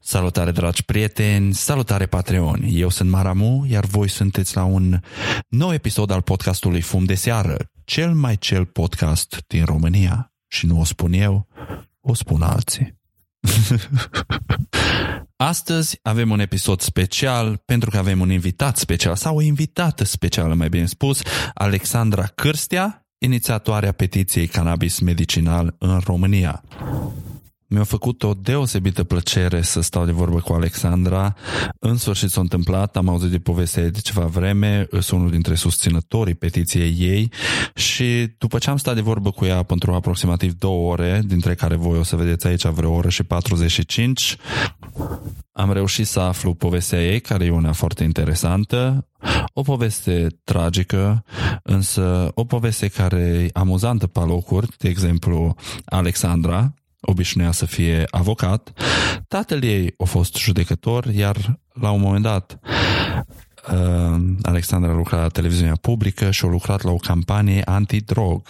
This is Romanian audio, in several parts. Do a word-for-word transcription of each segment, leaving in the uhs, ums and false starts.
Salutare, dragi prieteni, salutare Patreoni. Eu sunt Maramu, iar voi sunteți la un nou episod al podcastului Fum de Seară, cel mai cel podcast din România. Și nu o spun eu, o spun alții. Astăzi avem un episod special pentru că avem un invitat special sau o invitată specială, mai bine spus, Alexandra Cârstea, inițiatoarea petiției Cannabis Medicinal în România. Mi-a făcut o deosebită plăcere să stau de vorbă cu Alexandra. În sfârșit s-a întâmplat, am auzit de povestea de ceva vreme, sunt unul dintre susținătorii petiției ei și după ce am stat de vorbă cu ea pentru aproximativ două ore, dintre care voi o să vedeți aici vreo oră și patruzeci și cinci, am reușit să aflu povestea ei, care e una foarte interesantă, o poveste tragică, însă o poveste care e amuzantă pe alocuri. De exemplu, Alexandra obișnuia să fie avocat, tatăl ei a fost judecător, iar la un moment dat uh, Alexandra a lucrat la televiziunea publică și a lucrat la o campanie antidrog.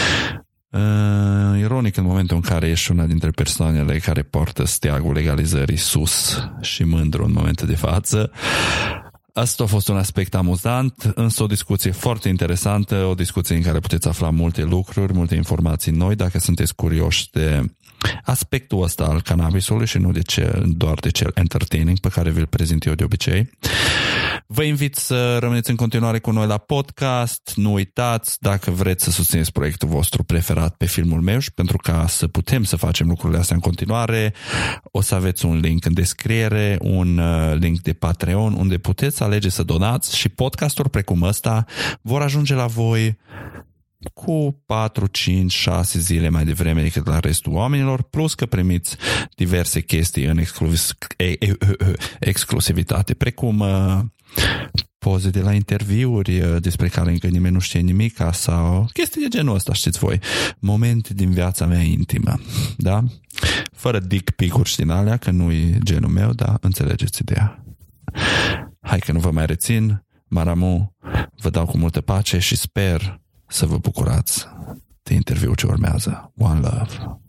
Uh, ironic, în momentul în care ești una dintre persoanele care poartă steagul legalizării sus și mândru în momentul de față. Asta a fost un aspect amuzant, însă o discuție foarte interesantă, o discuție în care puteți afla multe lucruri, multe informații noi, dacă sunteți curioși de aspectul ăsta al cannabisului și nu de cel, doar de cel entertaining pe care vi-l prezint eu de obicei. Vă invit să rămâneți în continuare cu noi la podcast. Nu uitați, dacă vreți să susțineți proiectul vostru preferat pe Filmul meu și pentru ca să putem să facem lucrurile astea în continuare, o să aveți un link în descriere, un link de Patreon unde puteți alege să donați și podcasturi precum ăsta vor ajunge la voi cu patru, cinci, șase zile mai devreme decât la restul oamenilor, plus că primiți diverse chestii în exclus- exclusivitate, precum uh, poze de la interviuri uh, despre care încă nimeni nu știe nimic, sau chestii de genul ăsta, știți voi, momente din viața mea intimă, da? Fără dick pic-uri și din alea, că nu-i genul meu, dar înțelegeți ideea. Hai că nu vă mai rețin, Maramu, vă dau cu multă pace și sper să vă bucurați de interviul ce urmează. One love.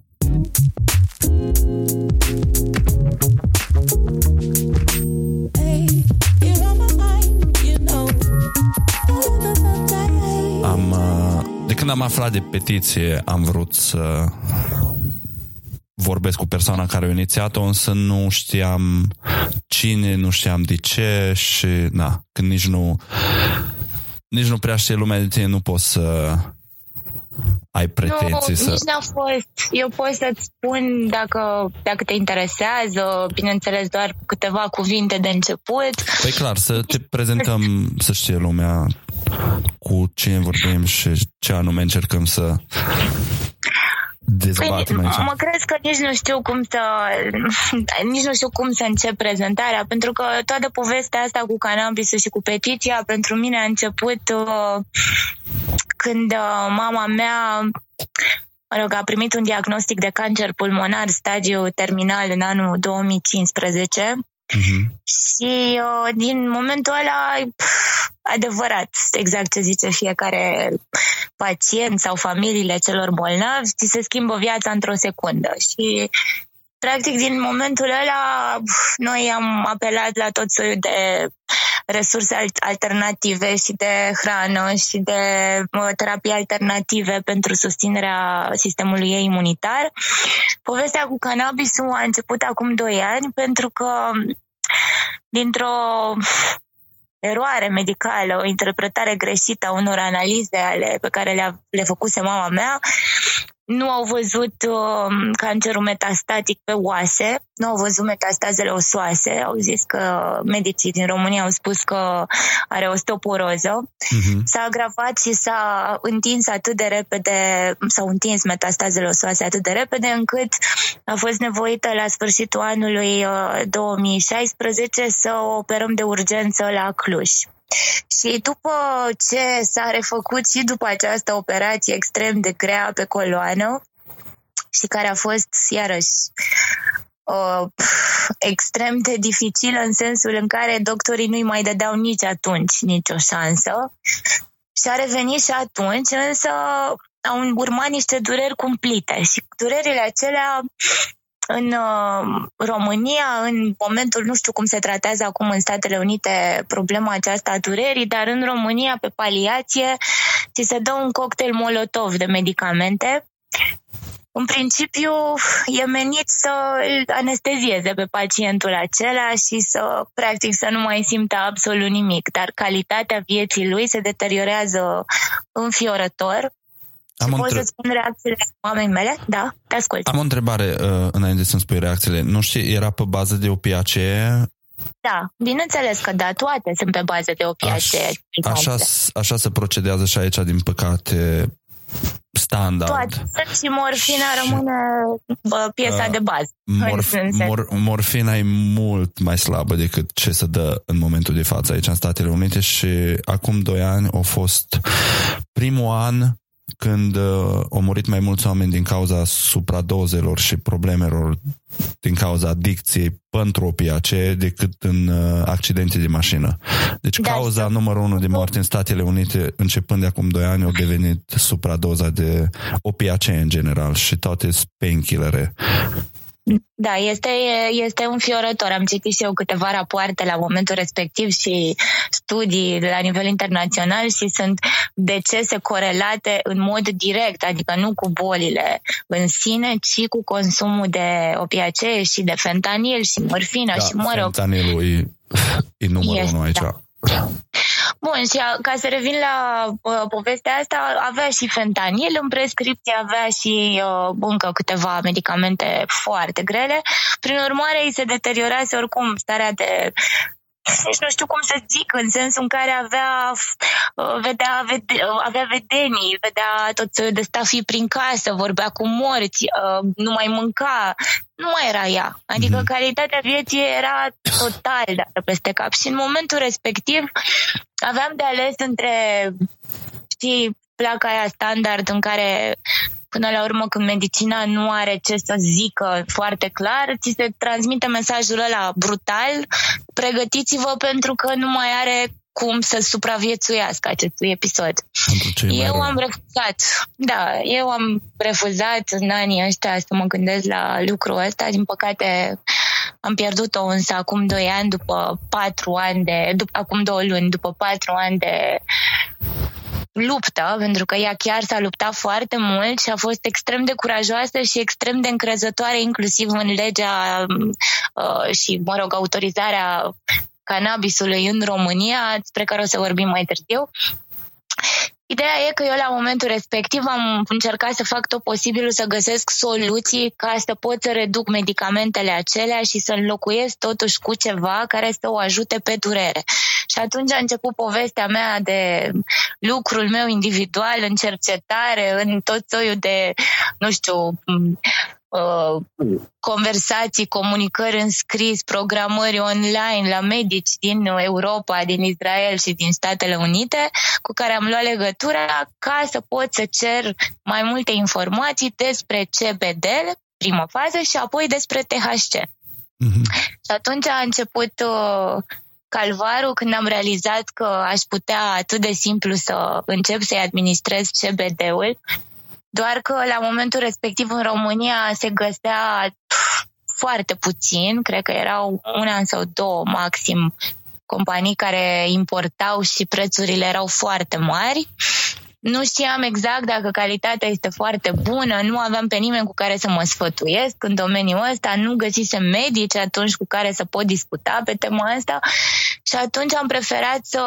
Am, de când am aflat de petiție, am vrut să vorbesc cu persoana care a inițiat-o, însă nu știam cine, nu știam de ce și na, când nici nu nici nu prea știe lumea de tine, nu poți să ai pretenții. Nu, să... nici n-a fost. Eu pot să-ți spun dacă, dacă te interesează, bineînțeles doar câteva cuvinte de început. Păi clar, să te prezentăm, să știe lumea cu cine vorbim și ce anume încercăm să dezbatem păi, aici. Mă crezi că nici nu știu cum să nici nu știu cum să încep prezentarea, pentru că toată povestea asta cu cannabisul și cu petiția pentru mine a început uh, când uh, mama mea, mă rog, a primit un diagnostic de cancer pulmonar stadiu terminal în anul două mii cincisprezece. Uh-huh. Și uh, din momentul ăla, pf, adevărat, exact ce zice fiecare pacient sau familiile celor bolnavi, ți se schimbă viața într-o secundă. Și practic din momentul ăla noi am apelat la tot soiul de resurse alternative și de hrană și de uh, terapii alternative pentru susținerea sistemului ei imunitar. Povestea cu cannabisul a început acum doi ani pentru că dintr-o eroare medicală, o interpretare greșită a unor analize ale pe care le-a, le făcuse mama mea, nu au văzut uh, cancerul metastatic pe oase, nu au văzut metastazele osoase, au zis că medicii din România au spus că are osteoporoză. Uh-huh. S-a agravat și s-a întins atât de repede, s-au întins metastazele osoase atât de repede încât a fost nevoită la sfârșitul anului uh, două mii șaisprezece să o operăm de urgență la Cluj. Și după ce s-a refăcut și după această operație extrem de grea pe coloană și care a fost, iarăși, uh, extrem de dificilă în sensul în care doctorii nu-i mai dădeau nici atunci nicio șansă și a revenit și atunci, însă au urmat niște dureri cumplite și durerile acelea în uh, România, în momentul, nu știu cum se tratează acum în Statele Unite problema aceasta a durerii, dar în România, pe paliație, ți se dă un cocktail Molotov de medicamente. În principiu, e menit să îl anestezieze pe pacientul acela și să, practic, să nu mai simtă absolut nimic, dar calitatea vieții lui se deteriorează înfiorător. Am Poți între... să spun reacțiile oamenii mele? Da, te ascult. Am o întrebare uh, înainte să-mi spui reacțiile. Nu știu, era pe bază de opiacee? Da, bineînțeles că da, toate sunt pe bază de opiacee. Aș, așa, așa se procedează și aici, din păcate, standard. Toate, și morfina și, rămâne bă, piesa uh, de bază. Morf, mor, morfina e mult mai slabă decât ce se dă în momentul de față aici în Statele Unite și acum doi ani a fost primul an când uh, au murit mai mulți oameni din cauza supradozelor și problemelor din cauza adicției pentru opiacee decât în uh, accidente de mașină. Deci da, cauza știu. numărul unu de moarte în Statele Unite, începând de acum doi ani, a devenit supradoza de opiacee în general și toate painkillere. Da, este, este înfiorător. Am citit și eu câteva rapoarte la momentul respectiv și studii la nivel internațional și sunt decese corelate în mod direct, adică nu cu bolile în sine, ci cu consumul de opiacee și de fentanil și morfina da, și mă rog. Fentanilul e, e numărul unu aici. Da. Bun, și a, ca să revin la uh, povestea asta, avea și fentanil, în prescripție avea și uh, încă câteva medicamente foarte grele. Prin urmare, îi se deteriorase oricum starea de... Nici nu știu cum să zic, în sensul în care avea, vedea, vede, avea vedenii, vedea tot soiul de stafii prin casă, vorbea cu morți, nu mai mânca, nu mai era ea. Adică mm-hmm. calitatea vieții era total dată peste cap. Și în momentul respectiv aveam de ales între, știi, placa aia standard în care... Până la urmă, când medicina nu are ce să zică foarte clar, ți se transmite mesajul ăla brutal, pregătiți-vă pentru că nu mai are cum să supraviețuiască acestui episod. Eu am refuzat, da, eu am refuzat în anii ăștia să mă gândesc la lucrul ăsta. Din păcate, am pierdut-o însă acum doi ani, după patru ani de, după, acum două luni, după patru ani de luptă, pentru că ea chiar s-a luptat foarte mult și a fost extrem de curajoasă și extrem de încrezătoare, inclusiv în legea uh, și, mă rog, autorizarea cannabisului în România, despre care o să vorbim mai târziu. Ideea e că eu la momentul respectiv am încercat să fac tot posibilul să găsesc soluții ca să pot să reduc medicamentele acelea și să înlocuiesc totuși cu ceva care să o ajute pe durere. Și atunci a început povestea mea de lucrul meu individual în cercetare, în tot soiul de, nu știu, Uh, conversații, comunicări în scris, programări online la medici din Europa, din Israel și din Statele Unite, cu care am luat legătura ca să pot să cer mai multe informații despre C B D, prima fază, și apoi despre T H C. Mm-hmm. Și atunci a început uh, calvarul când am realizat că aș putea atât de simplu să încep să-i administrez C B D-ul. Doar că la momentul respectiv în România se găsea foarte puțin, cred că erau una sau două maxim companii care importau și prețurile erau foarte mari. Nu știam exact dacă calitatea este foarte bună, nu aveam pe nimeni cu care să mă sfătuiesc în domeniul ăsta, nu găsisem medici atunci cu care să pot discuta pe tema asta și atunci am preferat să,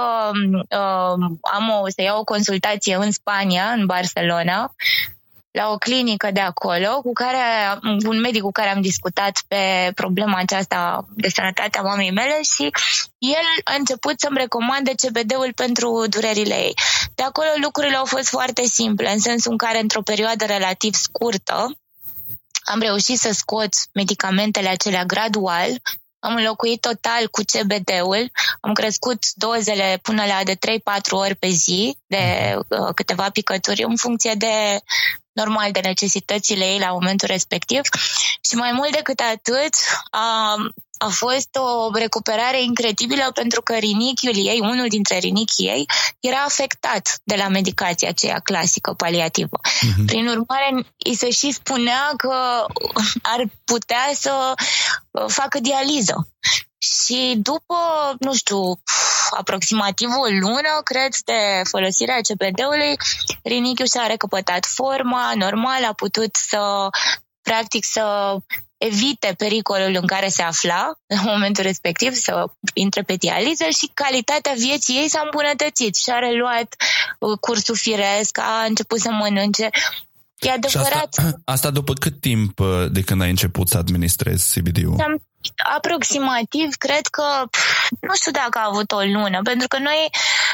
uh, am o, să iau o consultație în Spania, în Barcelona, la o clinică de acolo, cu care, un medic cu care am discutat pe problema aceasta de sănătate a mamei mele și el a început să-mi recomande C B D-ul pentru durerile ei. De acolo lucrurile au fost foarte simple, în sensul în care într-o perioadă relativ scurtă am reușit să scot medicamentele acelea gradual, am înlocuit total cu C B D-ul, am crescut dozele până la de trei patru ori pe zi, de uh, câteva picături, în funcție de, normal, de necesitățile ei la momentul respectiv. Și mai mult decât atât, uh, a fost o recuperare incredibilă pentru că rinichiul ei, unul dintre rinichii ei, era afectat de la medicația aceea clasică, paliativă. Uh-huh. Prin urmare, îi se și spunea că ar putea să facă dializă. Și după, nu știu, aproximativ o lună, cred, de folosirea C B D-ului, rinichiul și-a recăpătat forma normal, a putut să, practic, să evite pericolul în care se afla în momentul respectiv, să intre pe dializă și calitatea vieții ei s-a îmbunătățit și a reluat cursul firesc, a început să mănânce. E adevărat. Și asta, asta după cât timp de când ai început să administrezi C B D-ul? Aproximativ, cred că, nu știu dacă a avut o lună, pentru că noi,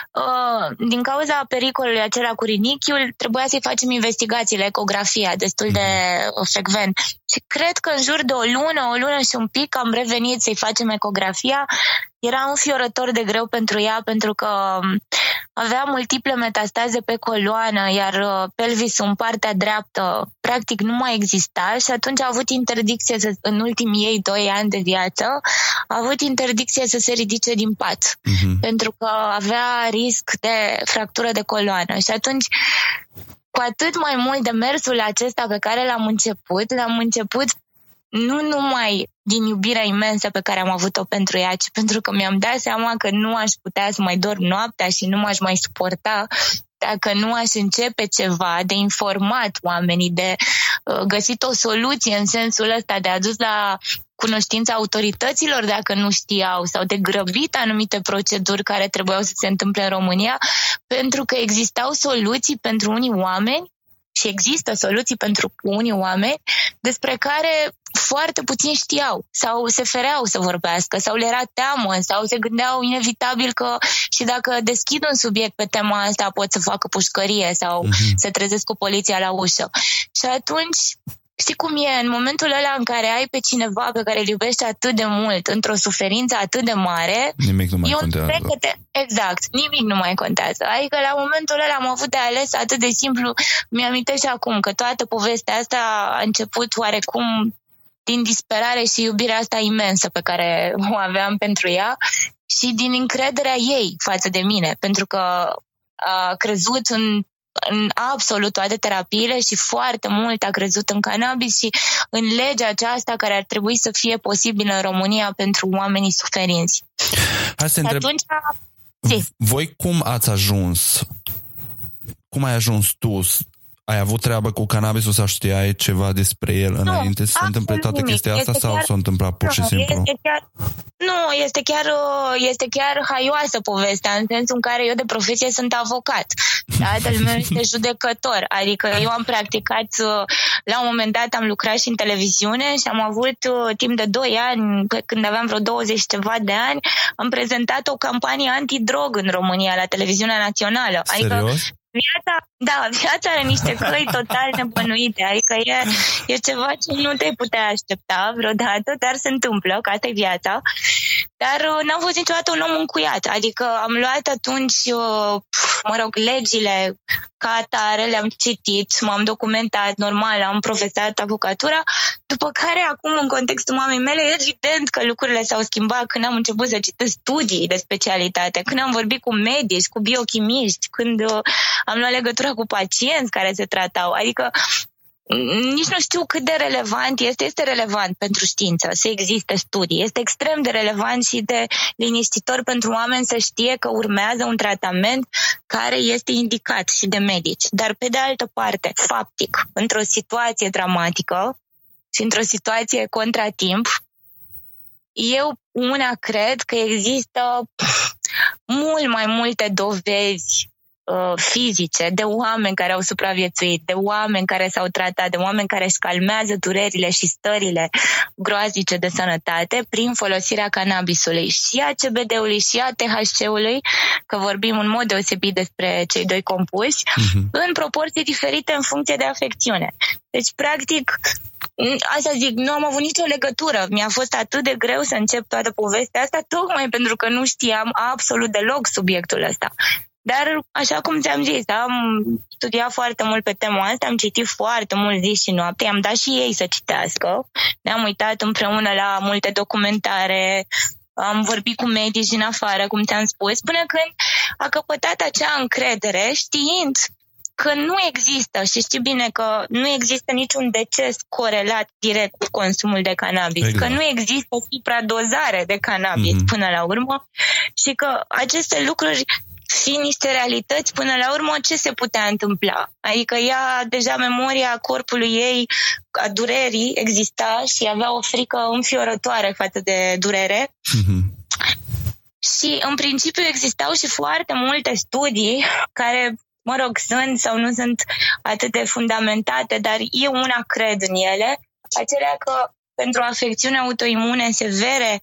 din cauza pericolului acela cu rinichiul, trebuia să-i facem investigațiile, ecografia, destul de frecvent. Și cred că în jur de o lună, o lună și un pic, am revenit să-i facem ecografia. Era înfiorător de greu pentru ea, pentru că avea multiple metastaze pe coloană, iar pelvisul în partea dreaptă practic nu mai exista și atunci a avut interdicție să, în ultimii ei doi ani de viață, a avut interdicție să se ridice din pat, uh-huh. pentru că avea risc de fractură de coloană. Și atunci, cu atât mai mult demersul acesta pe care l-am început, l-am început nu numai din iubirea imensă pe care am avut-o pentru ea, ci pentru că mi-am dat seama că nu aș putea să mai dorm noaptea și nu m-aș mai suporta dacă nu aș începe ceva, de informat oamenii, de uh, găsit o soluție în sensul ăsta, de adus la cunoștința autorităților dacă nu știau sau de grăbit anumite proceduri care trebuiau să se întâmple în România, pentru că existau soluții pentru unii oameni și există soluții pentru unii oameni despre care foarte puțin știau sau se fereau să vorbească sau le era teamă sau se gândeau inevitabil că și dacă deschid un subiect pe tema asta pot să facă pușcărie sau uh-huh. să trezesc cu poliția la ușă. Și atunci, știi cum e, în momentul ăla în care ai pe cineva pe care îl iubești atât de mult, într-o suferință atât de mare, nimic nu mai contează. Te... Exact, nimic nu mai contează. Adică la momentul ăla am avut de ales atât de simplu. Mi-amintesc și acum că toată povestea asta a început oarecum din disperare și iubirea asta imensă pe care o aveam pentru ea și din încrederea ei față de mine, pentru că a crezut în în absolut toate terapiile și foarte mult a crezut în cannabis și în legea aceasta care ar trebui să fie posibilă în România pentru oamenii suferinți. Hai să întreb, atunci, voi cum ați ajuns? Cum ai ajuns tu? Ai avut treabă cu cannabisul sau știai ceva despre el nu, înainte să se întâmple toată chestia asta este sau chiar, s-a întâmplat pur și simplu? Este chiar, nu, este chiar, este chiar haioasă povestea, în sensul în care eu de profesie sunt avocat. Tatăl meu este judecător, adică eu am practicat, la un moment dat am lucrat și în televiziune și am avut timp de doi ani, când aveam vreo douăzeci ceva de ani, am prezentat o campanie antidrog în România la televiziunea națională. Serios? Adică viața, da, viața are niște căi total nebănuite, adică e, e ceva ce nu te putea aștepta vreodată, dar se întâmplă, că asta e viața. Dar n-am fost niciodată un om încuiat, adică am luat atunci, mă rog, legile ca atare, le-am citit, m-am documentat, normal, am profesat avocatura, după care acum, în contextul mamei mele, e evident că lucrurile s-au schimbat când am început să citesc studii de specialitate, când am vorbit cu medici, cu biochimiști, când am luat legătura cu pacienți care se tratau, adică nici nu știu cât de relevant este, este relevant pentru știință să existe studii, este extrem de relevant și de liniștitor pentru oameni să știe că urmează un tratament care este indicat și de medici, dar pe de altă parte, faptic, într-o situație dramatică și într-o situație contratimp, eu una cred că există mult mai multe dovezi fizice, de oameni care au supraviețuit, de oameni care s-au tratat, de oameni care își calmează durerile și stările groaznice de sănătate prin folosirea cannabisului și a C B D-ului și a T H C-ului, că vorbim în mod deosebit despre cei doi compuși, uh-huh. în proporții diferite în funcție de afecțiune. Deci, practic, asta zic, nu am avut nicio legătură. Mi-a fost atât de greu să încep toată povestea asta, tocmai pentru că nu știam absolut deloc subiectul ăsta. Dar, așa cum ți-am zis, am studiat foarte mult pe tema asta, am citit foarte mult zi și noapte, i-am dat și ei să citească. Ne-am uitat împreună la multe documentare, am vorbit cu medici din afară, cum ți-am spus, până când a căpătat acea încredere, știind că nu există, și știi bine că nu există niciun deces corelat direct cu consumul de cannabis, exact. Că nu există supradozare de cannabis mm-hmm. până la urmă și că aceste lucruri fiind niște realități, până la urmă ce se putea întâmpla? Adică ea, deja memoria corpului ei a durerii exista și avea o frică înfiorătoare față de durere. Mm-hmm. Și în principiu existau și foarte multe studii care, mă rog, sunt sau nu sunt atât de fundamentate, dar eu una cred în ele, acelea că pentru afecțiuni autoimune severe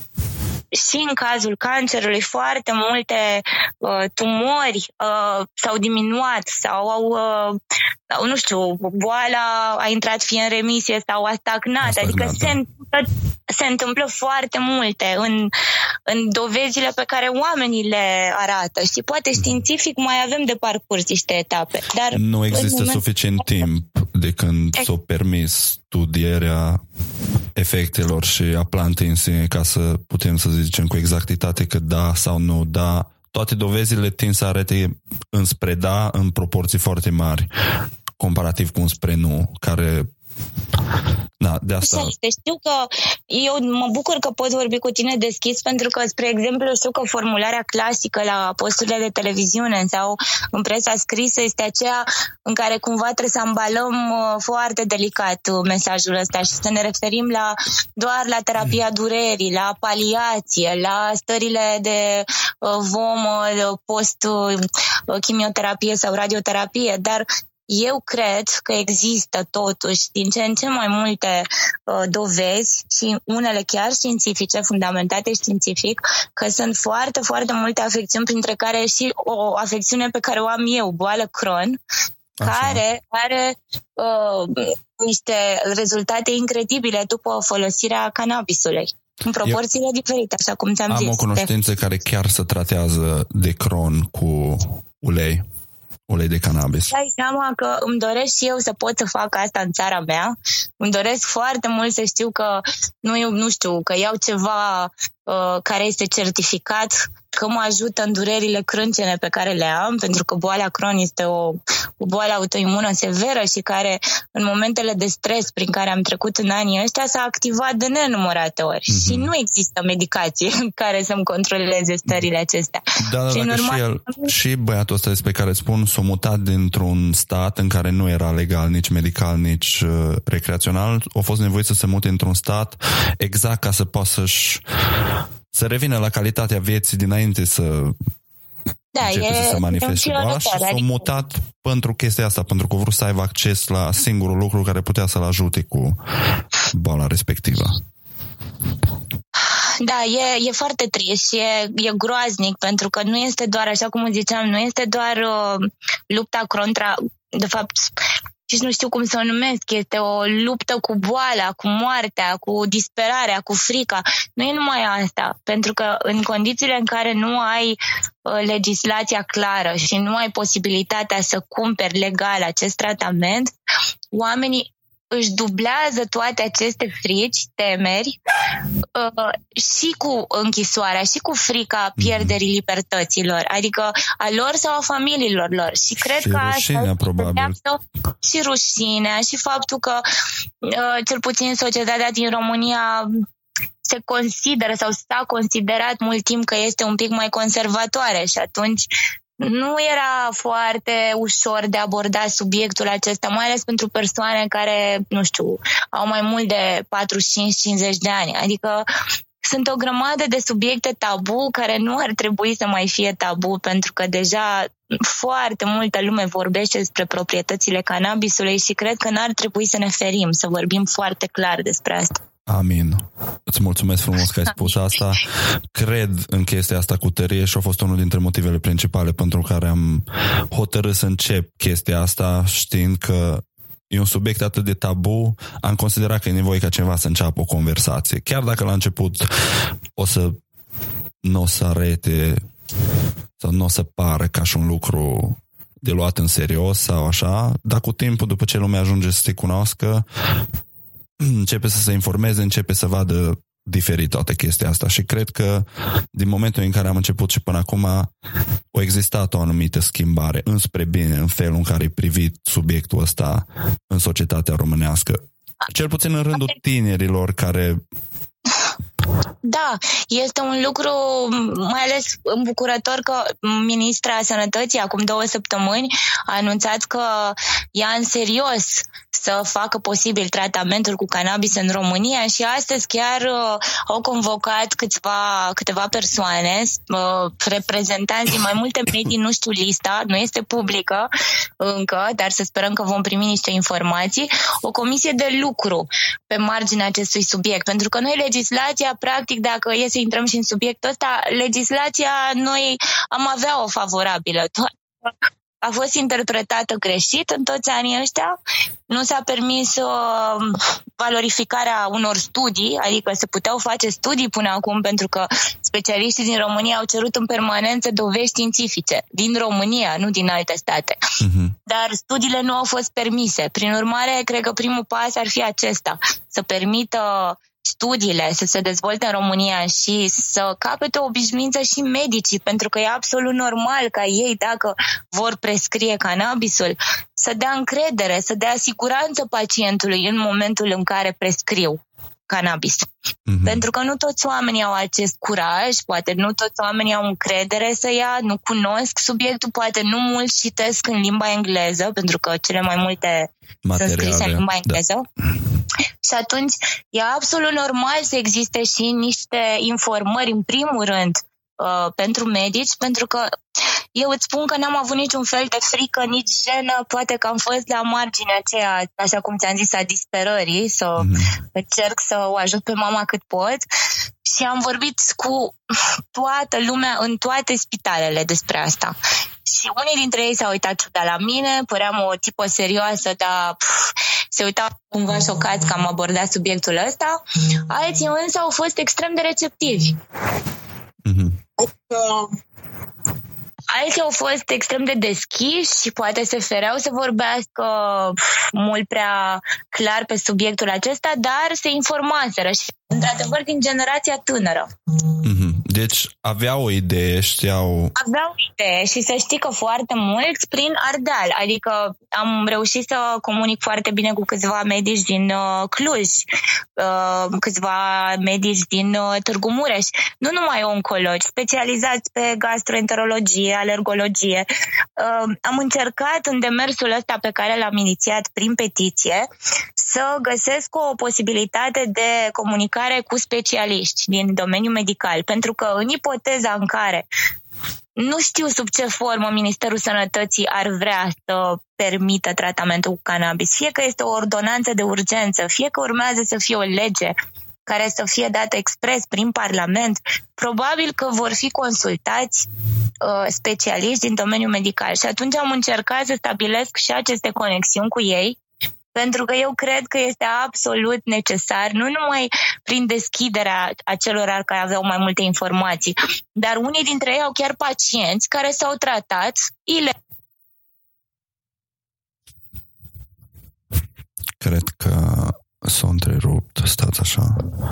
și în cazul cancerului foarte multe uh, tumori uh, s-au diminuat sau au, uh, nu știu, boala a intrat fie în remisie sau a stagnat. A adică se întâmplă, se întâmplă foarte multe în, în dovezile pe care oamenii le arată și poate științific mai avem de parcurs niște etape. Dar nu există moment... suficient timp de când s-a permis studierea efectelor și a plantei în sine ca să putem să zicem cu exactitate că da sau nu da. Toate dovezile tind să arate înspre da în proporții foarte mari comparativ cu înspre nu, care da, de asta... Știu că eu mă bucur că pot vorbi cu tine deschis pentru că, spre exemplu, știu că formularea clasică la posturile de televiziune sau în presa scrisă este aceea în care cumva trebuie să ambalăm foarte delicat mesajul ăsta și să ne referim la doar la terapia durerii, la paliație, la stările de vomă post-chimioterapie sau radioterapie, dar eu cred că există totuși din ce în ce mai multe uh, dovezi și unele chiar științifice, fundamentate științific, că sunt foarte, foarte multe afecțiuni, printre care și o afecțiune pe care o am eu, boală Crohn, Așa. care are uh, niște rezultate incredibile după folosirea cannabisului. În proporțiile eu diferite, așa cum ți-am am zis. Am o cunoștință de... care chiar se tratează de Crohn cu ulei. Ulei de cannabis. Dai seama că îmi doresc și eu să pot să fac asta în țara mea. Îmi doresc foarte mult să știu că nu, eu, nu știu, că iau ceva uh, care este certificat, că mă ajută în durerile crâncene pe care le am, pentru că boala Crohn este o, o boală autoimună severă și care în momentele de stres prin care am trecut în anii ăștia s-a activat de nenumărate ori mm-hmm. și nu există medicație care să-mi controleze stările acestea. Da, da, și, dacă urma... și, el, și băiatul ăsta despre care spun s-a mutat dintr-un stat în care nu era legal nici medical, nici uh, recreațional, a fost nevoit să se mute într-un stat exact ca să poată să-și să revină la calitatea vieții dinainte să da, începe e, să se manifeste boala și s-a mutat pentru chestia asta, pentru că a vrut să aibă acces la singurul lucru care putea să-l ajute cu boala respectivă. Da, e, e foarte trist și e, e groaznic, pentru că nu este doar, așa cum ziceam, nu este doar uh, lupta contra, de fapt, și nu știu cum să o numesc, este o luptă cu boala, cu moartea, cu disperarea, cu frica. Nu e numai asta, pentru că în condițiile în care nu ai uh, legislația clară și nu ai posibilitatea să cumperi legal acest tratament, oamenii își dublează toate aceste frici, temeri uh, și cu închisoarea, și cu frica pierderii libertăților, adică a lor sau a familiilor lor. Și cred și că rușinea, asta probabil. Și rușinea și faptul că uh, cel puțin societatea din România se consideră sau s-a considerat mult timp că este un pic mai conservatoare și atunci nu era foarte ușor de abordat subiectul acesta, mai ales pentru persoane care, nu știu, au mai mult de patruzeci și cinci cincizeci de ani. Adică sunt o grămadă de subiecte tabu care nu ar trebui să mai fie tabu, pentru că deja foarte multă lume vorbește despre proprietățile cannabisului și cred că n-ar trebui să ne ferim, să vorbim foarte clar despre asta. Amin. Îți mulțumesc frumos că ai spus asta. Cred în chestia asta cu tărie și a fost unul dintre motivele principale pentru care am hotărât să încep chestia asta, știind că e un subiect atât de tabu, am considerat că e nevoie ca cineva să înceapă o conversație. Chiar dacă la început o să nu o să arete sau nu o să pară ca și un lucru de luat în serios sau așa, dar cu timpul, după ce lumea ajunge să te cunoască, începe să se informeze, începe să vadă diferit toată chestia asta și cred că din momentul în care am început și până acum a existat o anumită schimbare înspre bine în felul în care e privit subiectul ăsta în societatea românească. Cel puțin în rândul tinerilor care... Da, este un lucru mai ales îmbucurător că ministra Sănătății acum două săptămâni a anunțat că ia în serios să facă posibil tratamentul cu cannabis în România și astăzi chiar uh, au convocat câțiva, câteva persoane, uh, reprezentanți din mai multe medii, nu știu lista, nu este publică încă, dar să sperăm că vom primi niște informații, o comisie de lucru pe marginea acestui subiect, pentru că noi legislația, practic, dacă e să intrăm și în subiectul ăsta, legislația noi am avea o favorabilă. A fost interpretată greșit în toți anii ăștia, nu s-a permis uh, valorificarea unor studii, adică se puteau face studii până acum pentru că specialiștii din România au cerut în permanență dovezi științifice, din România, nu din alte state. Uh-huh. Dar studiile nu au fost permise. Prin urmare, cred că primul pas ar fi acesta, să permită studiile să se dezvolte în România și să capete o obișnuință și medicii, pentru că e absolut normal ca ei, dacă vor prescrie cannabisul, să dea încredere, să dea siguranță pacientului în momentul în care prescriu cannabis. Mm-hmm. Pentru că nu toți oamenii au acest curaj, poate nu toți oamenii au încredere să ia, nu cunosc subiectul, poate nu mulți citesc în limba engleză, pentru că cele mai multe materiale sunt scrise în limba engleză. Da. Și atunci e absolut normal să existe și niște informări, în primul rând, uh, pentru medici, pentru că eu îți spun că n-am avut niciun fel de frică, nici jenă, poate că am fost la marginea aceea, așa cum ți-am zis, a disperării, să mm-hmm. încerc să o ajut pe mama cât pot și am vorbit cu toată lumea în toate spitalele despre asta. Și unii dintre ei s-au uitat ciudat la mine, păream o tipă serioasă, dar pf, se uitau cumva șocați că am abordat subiectul ăsta. Alții însă au fost extrem de receptivi. Mm-hmm. Alții au fost extrem de deschiși și poate se fereau să vorbească mult prea clar pe subiectul acesta, dar se informaseră și, într-adevăr, din generația tânără. Mm-hmm. Deci aveau o idee, știau... Aveau o idee și să știi că foarte mulți prin Ardeal, adică am reușit să comunic foarte bine cu câțiva medici din uh, Cluj, uh, câțiva medici din uh, Târgu Mureș, nu numai oncologi, specializați pe gastroenterologie, alergologie. Uh, am încercat în demersul ăsta pe care l-am inițiat prin petiție să găsesc o posibilitate de comunicare cu specialiști din domeniul medical, pentru că în ipoteza în care nu știu sub ce formă Ministerul Sănătății ar vrea să permită tratamentul cu cannabis, fie că este o ordonanță de urgență, fie că urmează să fie o lege care să fie dată expres prin Parlament, probabil că vor fi consultați uh, specialiști din domeniul medical. Și atunci am încercat să stabilesc și aceste conexiuni cu ei, pentru că eu cred că este absolut necesar, nu numai prin deschiderea acelora care aveau mai multe informații, dar unii dintre ei au chiar pacienți care s-au tratat ilegal. Cred că s-a întrerupt, stați așa.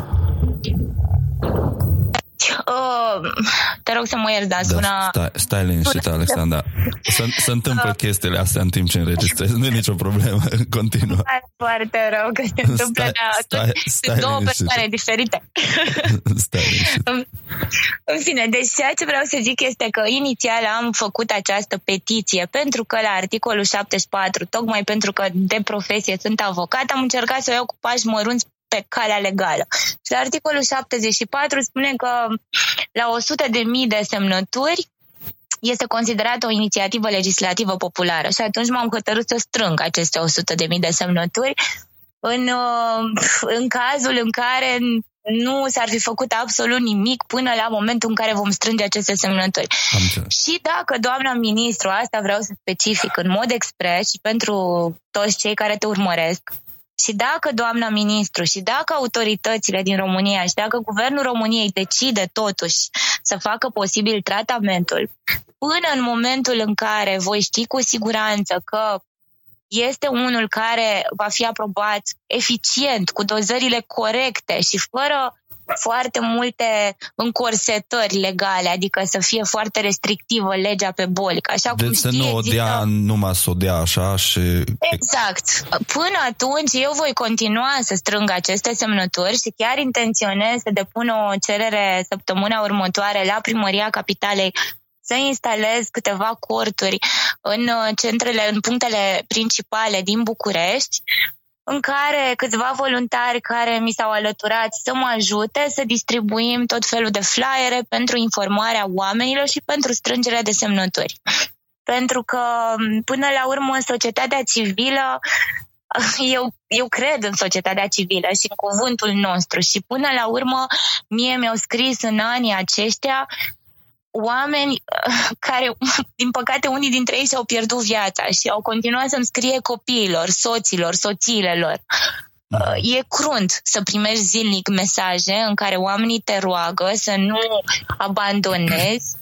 Uh, te rog să mă ierți, dar sună... Da, stai, stai liniștit, Alexandra. Se, se întâmplă uh, chestiile astea în timp ce înregistrezi, nu e nicio problemă, continuă. Foarte rău că se întâmplă stai, la stai, stai două liniștit. Persoane diferite. Stai liniștit. În fine, deci ceea ce vreau să zic este că inițial am făcut această petiție pentru că la articolul șaptezeci și patru, tocmai pentru că de profesie sunt avocat, am încercat să o iau cu pași mărunți pe calea legală. Și la articolul șaptezeci și patru spune că la o sută de mii de semnături este considerată o inițiativă legislativă populară. Și atunci m-am hotărât să strâng aceste o sută de mii de semnături în, în cazul în care nu s-ar fi făcut absolut nimic până la momentul în care vom strânge aceste semnături. Și dacă, doamna ministru, asta vreau să specific în mod expres și pentru toți cei care te urmăresc, și dacă, doamna ministru, și dacă autoritățile din România și dacă guvernul României decide totuși să facă posibil tratamentul, până în momentul în care voi ști cu siguranță că este unul care va fi aprobat eficient, cu dozările corecte și fără foarte multe încorsetări legale, adică să fie foarte restrictivă legea pe boli. Așa cum deci știi, să nu o dea, există... numai să o dea așa și... Exact. Până atunci eu voi continua să strâng aceste semnături și chiar intenționez să depun o cerere săptămâna următoare la Primăria Capitalei să instalez câteva corturi în centrele, în punctele principale din București, în care câțiva voluntari care mi s-au alăturat să mă ajute să distribuim tot felul de flyere pentru informarea oamenilor și pentru strângerea de semnături. Pentru că, până la urmă, societatea civilă, eu, eu cred în societatea civilă și în cuvântul nostru și, până la urmă, mie mi-au scris în anii aceștia oameni care, din păcate, unii dintre ei și-au pierdut viața și au continuat să-mi scrie copiilor, soților, soțiile lor. E crunt să primești zilnic mesaje în care oamenii te roagă să nu abandonezi.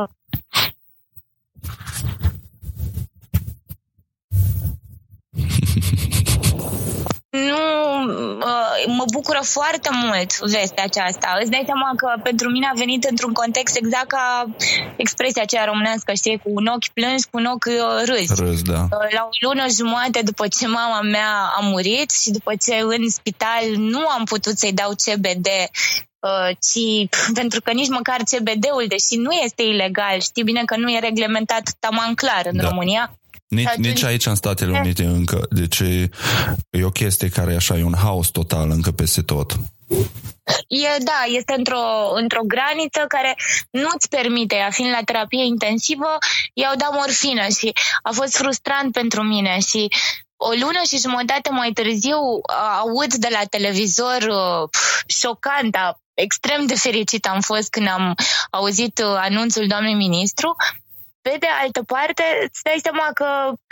Nu, mă bucură foarte mult vestea aceasta. Îți dai seama că pentru mine a venit într-un context exact ca expresia aceea românească, știi, cu un ochi plângi, cu un ochi râzi. Râs, da. La o lună jumate după ce mama mea a murit și după ce în spital nu am putut să-i dau C B D, ci pentru că nici măcar C B D-ul, deși nu este ilegal, știi bine că nu e reglementat taman clar în da. România. Nici, atunci... nici aici în Statele Unite încă. Deci e, e o chestie care așa e un haos total încă peste tot. E, da, este într-o, într-o graniță care nu-ți permite, a fiind la terapie intensivă, i-au dat morfină și a fost frustrant pentru mine și o lună și jumătate mai târziu aud de la televizor uh, șocant, extrem de fericit am fost când am auzit uh, anunțul doamnei ministru. Pe de altă parte, îți dai seama că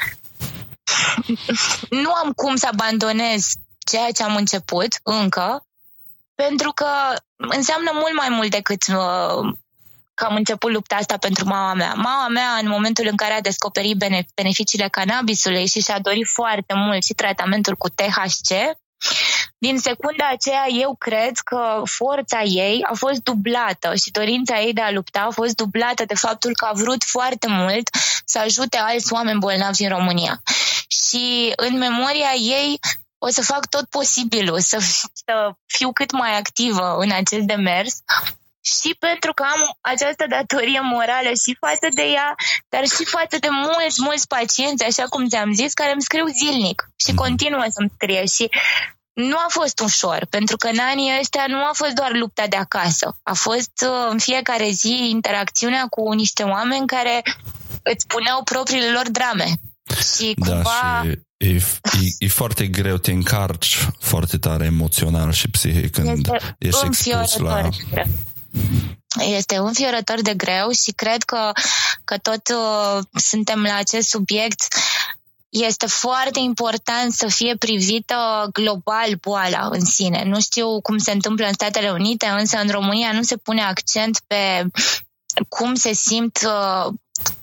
nu am cum să abandonez ceea ce am început încă, pentru că înseamnă mult mai mult decât uh, că am început lupta asta pentru mama mea. Mama mea, în momentul în care a descoperit beneficiile cannabisului și și-a dorit foarte mult și tratamentul cu T H C, din secunda aceea eu cred că forța ei a fost dublată și dorința ei de a lupta a fost dublată de faptul că a vrut foarte mult să ajute alți oameni bolnavi în România. Și în memoria ei o să fac tot posibilul să, să fiu cât mai activă în acest demers, și pentru că am această datorie morală și față de ea, dar și față de mulți, mulți pacienți, așa cum ți-am zis, care îmi scriu zilnic și continuă să-mi scrie. Și nu a fost ușor, pentru că în anii ăștia nu a fost doar lupta de acasă. A fost în fiecare zi interacțiunea cu niște oameni care îți puneau propriile lor drame. Și cumva... Da, și e, e, e foarte greu, te încarci foarte tare emoțional și psihic când este ești expus la... Este înfiorător de greu și cred că, că tot uh, suntem la acest subiect. Este foarte important să fie privită global boala în sine. Nu știu cum se întâmplă în Statele Unite, însă în România nu se pune accent pe cum se simt uh,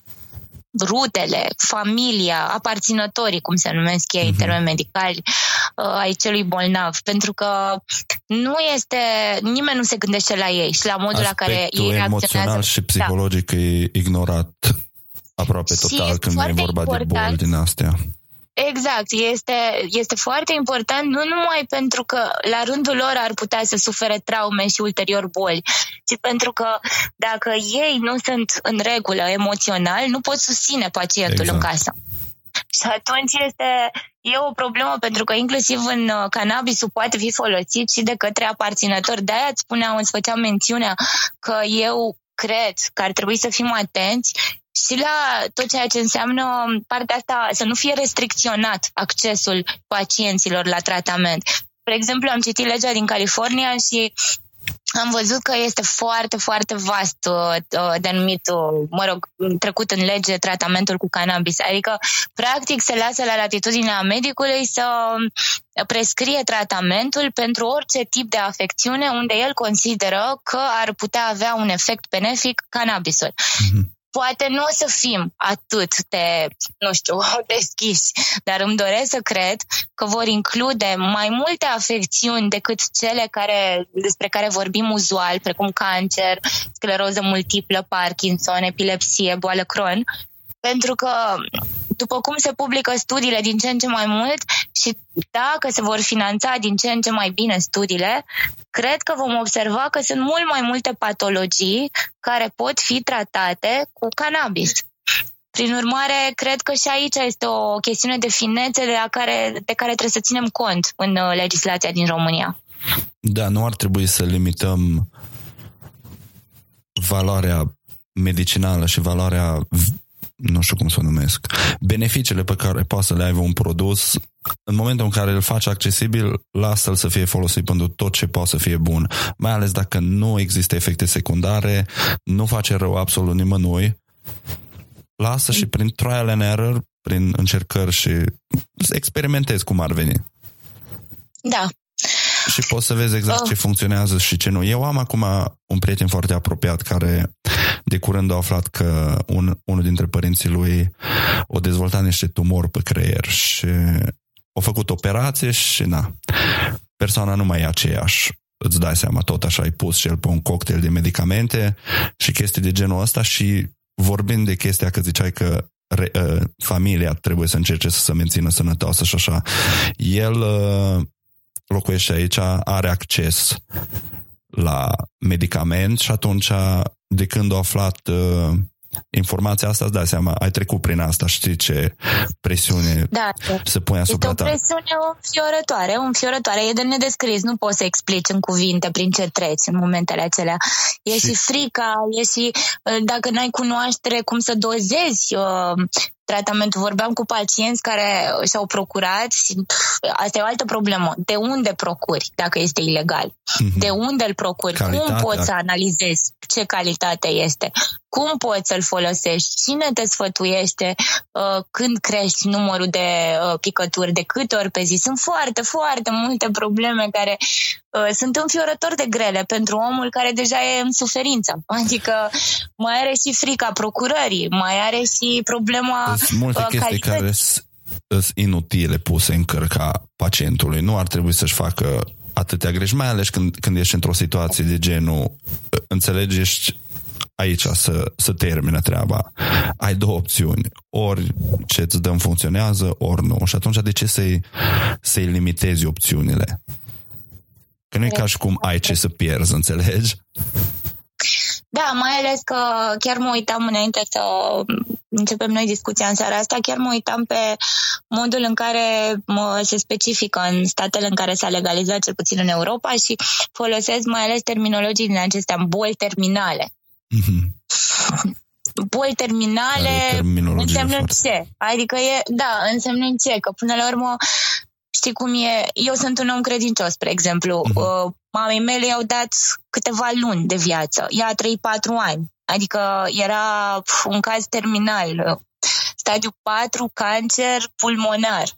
rudele, familia, aparținătorii, cum se numesc ei, mm-hmm. termeni medicali, uh, ai celui bolnav, pentru că nu este, nimeni nu se gândește la ei și la modul aspectul la care ei reacționează. Emoțional și psihologic da. E ignorat aproape și total când e vorba important. de boli din astea. Exact, este, este foarte important, nu numai pentru că la rândul lor ar putea să sufere traume și ulterior boli, ci pentru că dacă ei nu sunt în regulă emoțional, nu pot susține pacientul exact. În casă. Și atunci este e o problemă, pentru că inclusiv în cannabisul poate fi folosit și de către aparținători. De-aia îți spuneam, îți făceam mențiunea că eu cred că ar trebui să fim atenți și la tot ceea ce înseamnă partea asta, să nu fie restricționat accesul pacienților la tratament. Spre exemplu, am citit legea din California și am văzut că este foarte, foarte vast uh, denumit, uh, mă rog, trecut în lege tratamentul cu cannabis. Adică, practic, se lasă la latitudinea medicului să prescrie tratamentul pentru orice tip de afecțiune unde el consideră că ar putea avea un efect benefic cannabisul. Mm-hmm. poate nu o să fim atât de, nu știu, deschiși, dar îmi doresc să cred că vor include mai multe afecțiuni decât cele care, despre care vorbim uzual, precum cancer, scleroză multiplă, Parkinson, epilepsie, boală Crohn, pentru că după cum se publică studiile din ce în ce mai mult și dacă se vor finanța din ce în ce mai bine studiile, cred că vom observa că sunt mult mai multe patologii care pot fi tratate cu cannabis. Prin urmare, cred că și aici este o chestiune de finețe de, a care, de care trebuie să ținem cont în legislația din România. Da, nu ar trebui să limităm valoarea medicinală și valoarea, nu știu cum să o numesc, beneficiile pe care poate să le aibă un produs. În momentul în care îl faci accesibil, lasă-l să fie folosit pentru tot ce poate să fie bun. Mai ales dacă nu există efecte secundare, nu face rău absolut nimănui. Lasă și prin trial and error, prin încercări și experimentezi cum ar veni. Da. Și poți să vezi exact oh. ce funcționează și ce nu. Eu am acum un prieten foarte apropiat care de curând a aflat că un, unul dintre părinții lui a dezvoltat niște tumori pe creier și a făcut operație și na, persoana nu mai e aceeași. Îți dai seama, tot așa ai pus și el pe un cocktail de medicamente și chestii de genul ăsta și vorbind de chestia că ziceai că re, uh, familia trebuie să încerce să se mențină sănătoasă și așa, el uh, locuiește aici, are acces la medicament și atunci de când a aflat uh, informația asta, îți dai seama, ai trecut prin asta, știi ce presiune da, se pune asupra ta. Este o presiune înfiorătoare, înfiorătoare, e de nedescris, nu poți să explici în cuvinte prin ce treci în momentele acelea. E și, și frica, e și dacă n-ai cunoaștere cum să dozezi uh, tratamentul. Vorbeam cu pacienți care și-au procurat și asta e o altă problemă. De unde procuri dacă este ilegal? Mm-hmm. De unde îl procuri? Calitatea. Cum poți să analizezi ce calitate este? Cum poți să-l folosești? Cine te sfătuiește uh, când crești numărul de uh, picături? De câte ori pe zi? Sunt foarte, foarte multe probleme care uh, sunt înfiorător de grele pentru omul care deja e în suferință. Adică mai are și frica procurării, mai are și problema sunt multe chestii calități. Care sunt inutile puse în cărca pacientului. Nu ar trebui să-și facă atâtea greși, mai ales când, când ești într-o situație de genul, înțelegi, ești aici să, să termină treaba. Ai două opțiuni. Ori ce îți dăm funcționează, ori nu. Și atunci de ce să-i, să-i limitezi opțiunile? Că nu e ca și cum ai ce să pierzi, înțelegi? Da, mai ales că chiar mă uitam înainte să începem noi discuția în seara asta, chiar mă uitam pe modul în care mă, se specifică în statele în care s-a legalizat, cel puțin în Europa, și folosesc mai ales terminologii din acestea, boli terminale. Mm-hmm. Boli terminale înseamnă ce? Adică e, da, înseamnă ce? Că până la urmă, știi cum e, eu sunt un om credincios, spre exemplu, mm-hmm. uh, mamei mele i-au dat câteva luni de viață, ea a trăit patru ani, adică era pf, un caz terminal, stadiu patru, cancer pulmonar,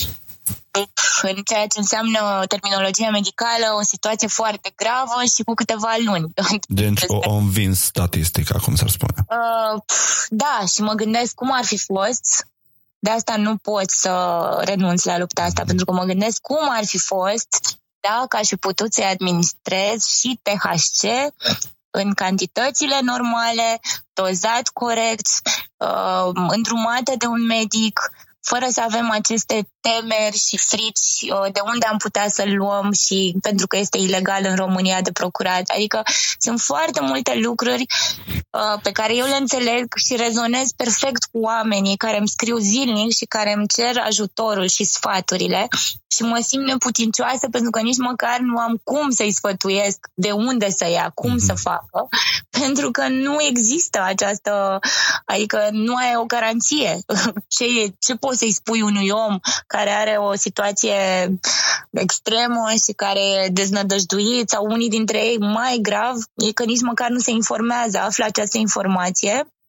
în ceea ce înseamnă terminologia medicală, o situație foarte gravă și cu câteva luni. Deci o, o învins statistica, cum s-ar spune. Uh, da, și mă gândesc cum ar fi fost. De asta nu pot să renunț la lupta asta, pentru că mă gândesc cum ar fi fost dacă aș fi putut să-i administrez și T H C în cantitățile normale, dozat corect, uh, îndrumate de un medic, fără să avem aceste temeri și frici de unde am putea să-l luăm și pentru că este ilegal în România de procurat. Adică sunt foarte multe lucruri uh, pe care eu le înțeleg și rezonez perfect cu oamenii care îmi scriu zilnic și care îmi cer ajutorul și sfaturile și mă simt neputincioasă pentru că nici măcar nu am cum să-i sfătuiesc de unde să ia, cum mm-hmm. să facă, pentru că nu există această, adică nu ai o garanție. Ce, ce poți să-i spui unui om care are o situație extremă și care e deznădăjduit sau unii dintre ei mai grav, e că nici măcar nu se informează, află această informație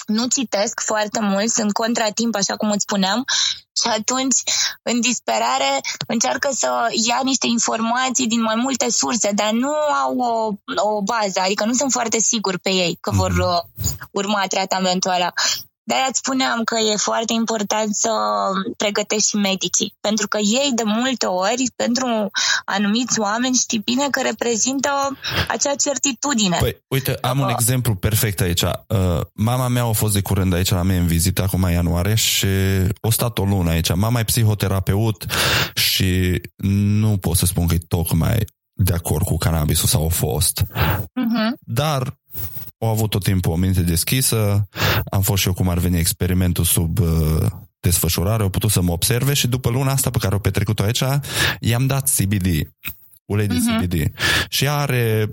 nu citesc foarte mult, sunt contratimp, așa cum îți spuneam, și atunci, în disperare, încearcă să ia niște informații din mai multe surse, dar nu au o, o bază, adică nu sunt foarte sigur pe ei că vor uh, urma tratamentul ăla. De-aia îți spuneam că e foarte important să pregătești și medicii, pentru că ei de multe ori, pentru anumiți oameni, știi bine că reprezintă acea certitudine. Păi, uite, am un exemplu perfect aici. Uh, mama mea a fost de curând aici la mine în vizită, acum în ianuarie, și a stat o lună aici. Mama e psihoterapeut și nu pot să spun că e tocmai de acord cu cannabisul sau a fost. Uh-huh. Dar au avut tot timpul o minte deschisă, am fost și eu cum ar veni experimentul sub uh, desfășurare, au putut să mă observe și după luna asta pe care o petrecut-o aici, i-am dat C B D, ulei de uh-huh. C B D. Și are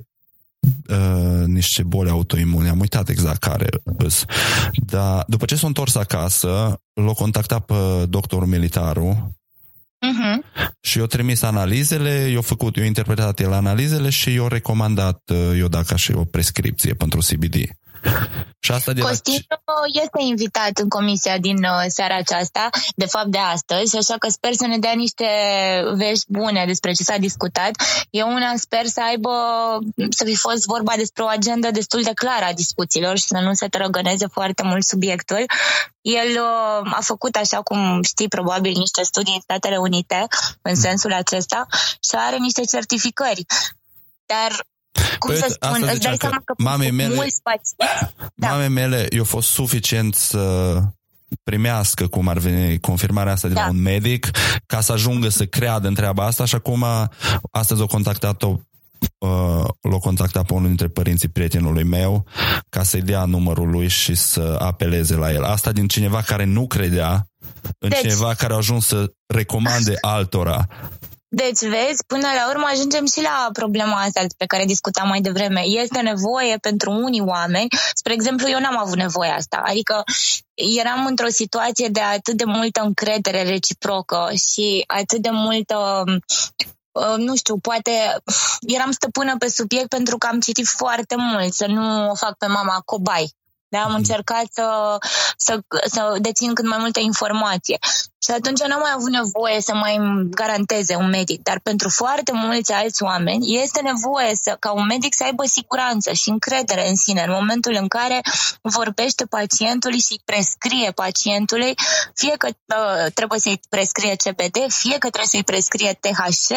uh, niște boli autoimune, am uitat exact care îs. Dar după ce s-a întors acasă, l-a contactat pe doctorul Militaru. Uh-huh. Și eu trimis analizele, eu făcut, eu interpretat el analizele și eu recomandat, eu dat ca și o prescripție pentru C B D. Și asta de Costin la... este invitat în comisia din seara aceasta, de fapt de astăzi, așa că sper să ne dea niște vești bune despre ce s-a discutat. Eu una sper să aibă, să fi fost vorba despre o agendă destul de clară a discuțiilor și să nu se trăgăneze foarte mult subiectul. El uh, a făcut, așa cum știi, probabil niște studii în Statele Unite în sensul acesta și are niște certificări. Dar cum păi, să spun, îți dai seama că mamei mele, mulți pacienți... Da. Mamei mele, eu fost suficient să primească, cum ar veni, confirmarea asta de da. la un medic, ca să ajungă să creadă în treaba asta și acum, astăzi o contactat-o Uh, l-a contactat pe unul dintre părinții prietenului meu ca să-i dea numărul lui și să apeleze la el. Asta din cineva care nu credea în deci, cineva care a ajuns să recomande altora. Deci, vezi, până la urmă ajungem și la problema asta pe care discutam mai devreme. Este nevoie pentru unii oameni, spre exemplu, eu n-am avut nevoie asta, adică eram într-o situație de atât de multă încredere reciprocă și atât de multă... Uh, nu știu, poate eram stăpână pe subiect pentru că am citit foarte mult, să nu o fac pe mama cobai. Da, am încercat să, să, să dețin cât mai multă informație. Și atunci n-am mai avut nevoie să mai garanteze un medic. Dar pentru foarte mulți alți oameni este nevoie să, ca un medic să aibă siguranță și încredere în sine în momentul în care vorbește pacientului și prescrie pacientului, fie că uh, trebuie să-i prescrie C B D, fie că trebuie să-i prescrie T H C.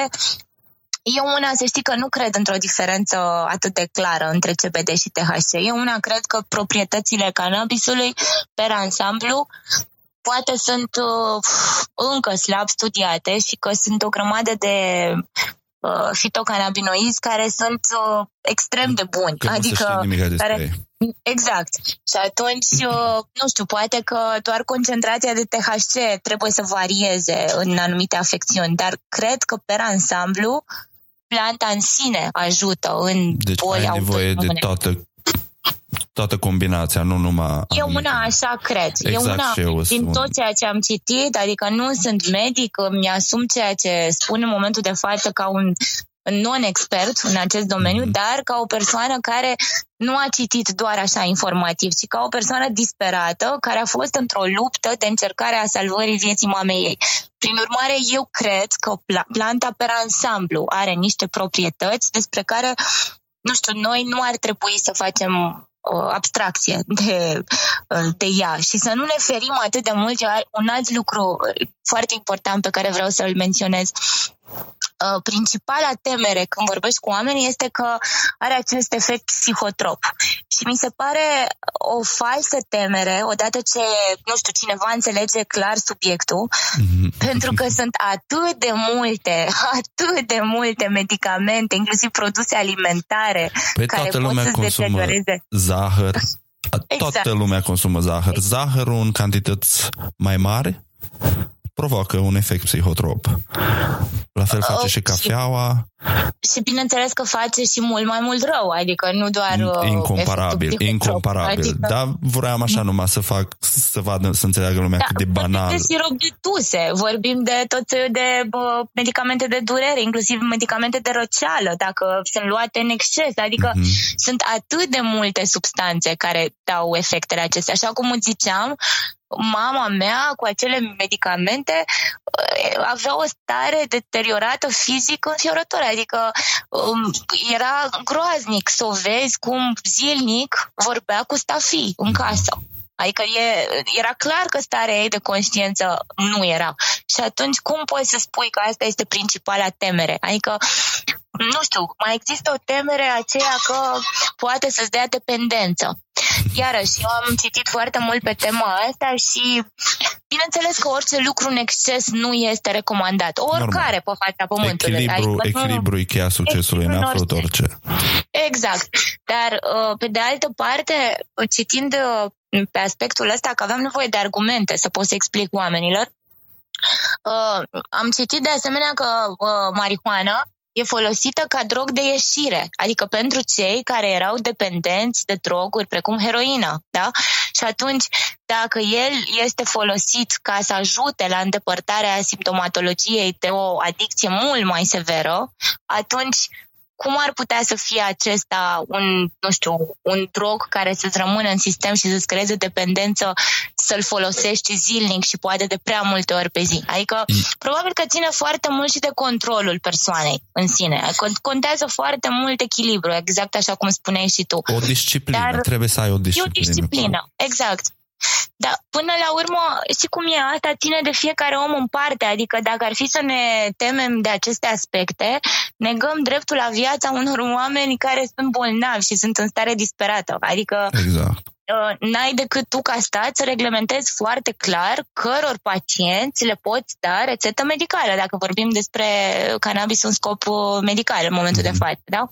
Eu una, să știi că nu cred într-o diferență atât de clară între C B D și T H C. Eu una cred că proprietățile cannabisului, per ansamblu, poate sunt uh, încă slab studiate și că sunt o grămadă de uh, fitocannabinoizi care sunt uh, extrem de buni. Că adică care... Exact. Și atunci, uh, nu știu, poate că doar concentrația de T H C trebuie să varieze în anumite afecțiuni, dar cred că per ansamblu planta în sine ajută în deci boli ai nevoie autoimune. de toată, toată combinația, nu numai... Eu una așa cred. Exact, eu una, eu din spun. tot ceea ce am citit, adică nu sunt medic, îmi asum ceea ce spun în momentul de față ca un non-expert în acest domeniu, mm-hmm. dar ca o persoană care nu a citit doar așa informativ, ci ca o persoană disperată care a fost într-o luptă de încercare a salvării vieții mamei ei. Prin urmare, eu cred că planta per ansamblu are niște proprietăți despre care, nu știu, noi nu ar trebui să facem o abstracție de, de ea și să nu ne ferim atât de mult. Un alt lucru foarte important pe care vreau să-l menționez. Uh, principala temere când vorbești cu oamenii este că are acest efect psihotrop. Și mi se pare o falsă temere, odată ce, nu știu, cineva înțelege clar subiectul, mm-hmm. pentru că sunt atât de multe, atât de multe medicamente, inclusiv produse alimentare, păi care toată pot lumea să-ți consumă deterioreze. Zahăr. Toată Exact. lumea consumă zahăr. Zahărul în cantități mai mari provoacă un efect psihotrop. La fel face uh, și cafeaua. Și, și bineînțeles că face și mult mai mult rău, adică nu doar incomparabil, incomparabil. Adică... Dar vreau așa numai să fac, să vadă, să înțeleagă lumea da, cât de banal. Vorbim de sirop de tuse, vorbim de tot felul de bă, medicamente de durere, inclusiv medicamente de răceală, dacă sunt luate în exces, adică mm-hmm. sunt atât de multe substanțe care dau efectele acestea. Așa cum îți ziceam, mama mea cu acele medicamente avea o stare deteriorată fizic înfiorătoare, adică um, era groaznic să o vezi cum zilnic vorbea cu stafii în casă. Adică e, era clar că starea ei de conștiință nu era. Și atunci cum poți să spui că asta este principala temere? Adică, nu știu, mai există o temere aceea că poate să-ți dea dependență. Iarăși, eu am citit foarte mult pe tema asta și bineînțeles că orice lucru în exces nu este recomandat. Oricare pe fața pământului. Echilibru, adică echilibru e cheia succesului în absolut orice. Exact. Dar, pe de altă parte, citind pe aspectul ăsta că aveam nevoie de argumente să pot să explic oamenilor, am citit de asemenea că marihuana e folosită ca drog de ieșire, adică pentru cei care erau dependenți de droguri precum heroina, da? Și atunci, dacă el este folosit ca să ajute la îndepărtarea simptomatologiei de o adicție mult mai severă, atunci cum ar putea să fie acesta un, nu știu, un drog care să-ți rămână în sistem și să-ți creeze dependență, să-l folosești zilnic și poate de prea multe ori pe zi? Adică, probabil că ține foarte mult și de controlul persoanei în sine. Contează foarte mult echilibru, exact așa cum spuneai și tu. O disciplină, Dar trebuie să ai o disciplină. E o disciplină, exact. Dar până la urmă, și cum e, asta ține de fiecare om în parte, adică dacă ar fi să ne temem de aceste aspecte, negăm dreptul la viața unor oameni care sunt bolnavi și sunt în stare disperată. Adică exact. N-ai decât tu ca stat să reglementezi foarte clar căror pacienți le poți da rețetă medicală, dacă vorbim despre cannabis în scop medical în momentul mm. de față, da?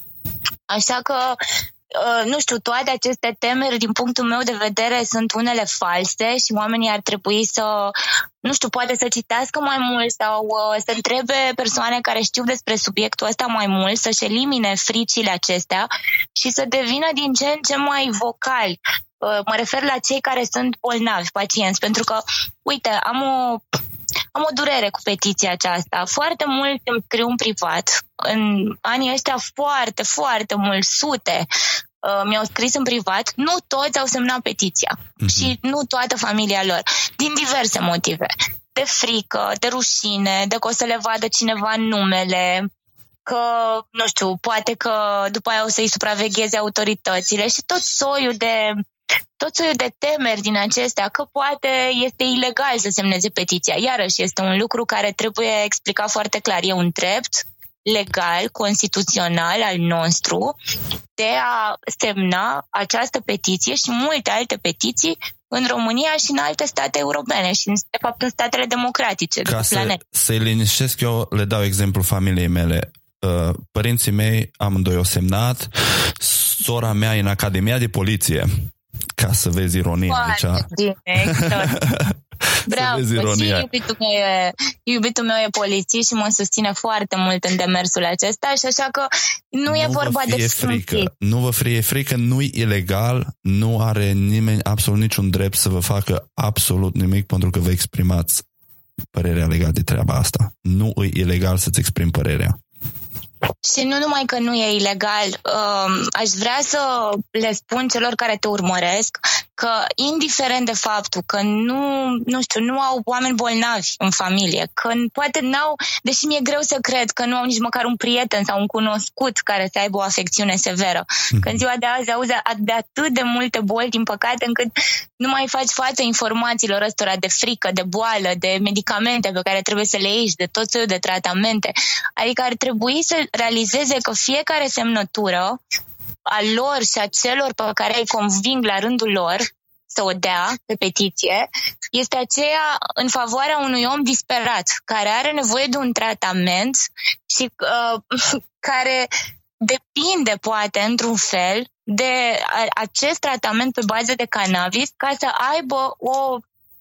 Așa că Uh, nu știu, toate aceste temeri, din punctul meu de vedere, sunt unele false și oamenii ar trebui să, nu știu, poate să citească mai mult sau uh, să întrebe persoane care știu despre subiectul ăsta mai mult, să-și elimine fricile acestea și să devină din ce în ce mai vocali. Uh, mă refer la cei care sunt bolnavi, pacienți, pentru că, uite, am o... Am o durere cu petiția aceasta. Foarte mult îmi scriu în privat. În anii ăștia foarte, foarte mulți, sute uh, mi-au scris în privat. Nu toți au semnat petiția. Mm-hmm. Și nu toată familia lor. Din diverse motive. De frică, de rușine, de că o să le vadă cineva numele, că, nu știu, poate că după aia o să-i supravegheze autoritățile și tot soiul de... tot soiul de temeri din acestea, că poate este ilegal să semneze petiția. Iarăși este un lucru care trebuie explicat foarte clar. E un drept legal, constituțional al nostru de a semna această petiție și multe alte petiții în România și în alte state europene și, de fapt, în statele democratice de pe planetă. Ca să-i liniștesc, eu le dau exemplu familiei mele. Părinții mei, amândoi au semnat, sora mea e în Academia de Poliție. Ca să vezi ironia aici. Bravo, și iubitul meu, e, iubitul meu e polițist și mă susține foarte mult în demersul acesta și așa că nu, nu e vorba de frică. Nu vă fie frică, nu-i ilegal, nu are nimeni absolut niciun drept să vă facă absolut nimic pentru că vă exprimați părerea legată de treaba asta. Nu e ilegal să-ți exprimi părerea. Și nu numai că nu e ilegal, uh, aș vrea să le spun celor care te urmăresc că indiferent de faptul că nu, nu știu, nu au oameni bolnavi în familie, că poate n-au, deși mi-e greu să cred că nu au nici măcar un prieten sau un cunoscut care să aibă o afecțiune severă. Mm-hmm. Că în ziua de azi auzi de atât de multe boli, din păcate, încât nu mai faci față informațiilor ăstora de frică, de boală, de medicamente pe care trebuie să le iei și de tot soiul de tratamente. Adică ar trebui să realizeze că fiecare semnătură a lor și a celor pe care îi conving la rândul lor să o dea pe petiție este aceea în favoarea unui om disperat, care are nevoie de un tratament și uh, care depinde, poate, într-un fel, de acest tratament pe bază de cannabis ca să aibă o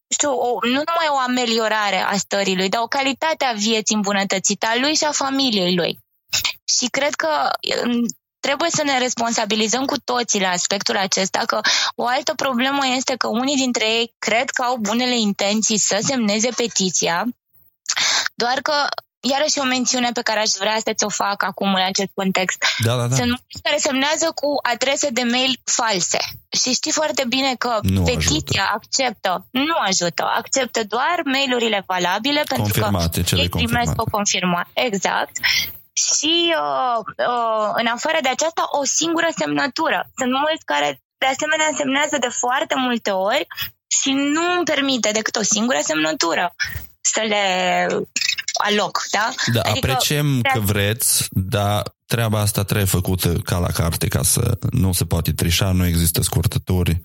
știu, o, nu numai o ameliorare a stării lui, dar o calitate a vieții îmbunătățită a lui și a familiei lui. Și cred că trebuie să ne responsabilizăm cu toții la aspectul acesta, că o altă problemă este că unii dintre ei cred că au bunele intenții să semneze petiția, doar că iarăși o mențiune pe care aș vrea să ți-o fac acum în acest context. Da, da, da. Sunt mulți care semnează cu adrese de mail false. Și știi foarte bine că nu petiția ajută. acceptă, nu ajută, acceptă doar mail-urile valabile, confirmate, pentru că ei primesc o confirmare. Exact. Și uh, uh, în afară de aceasta, o singură semnătură. Sunt mulți care de asemenea semnează de foarte multe ori și nu îmi permite decât o singură semnătură să le aloc, da? Da, adică, apreciem că vreți, dar treaba asta trebuie făcută ca la carte, ca să nu se poate trișa, nu există scurtături.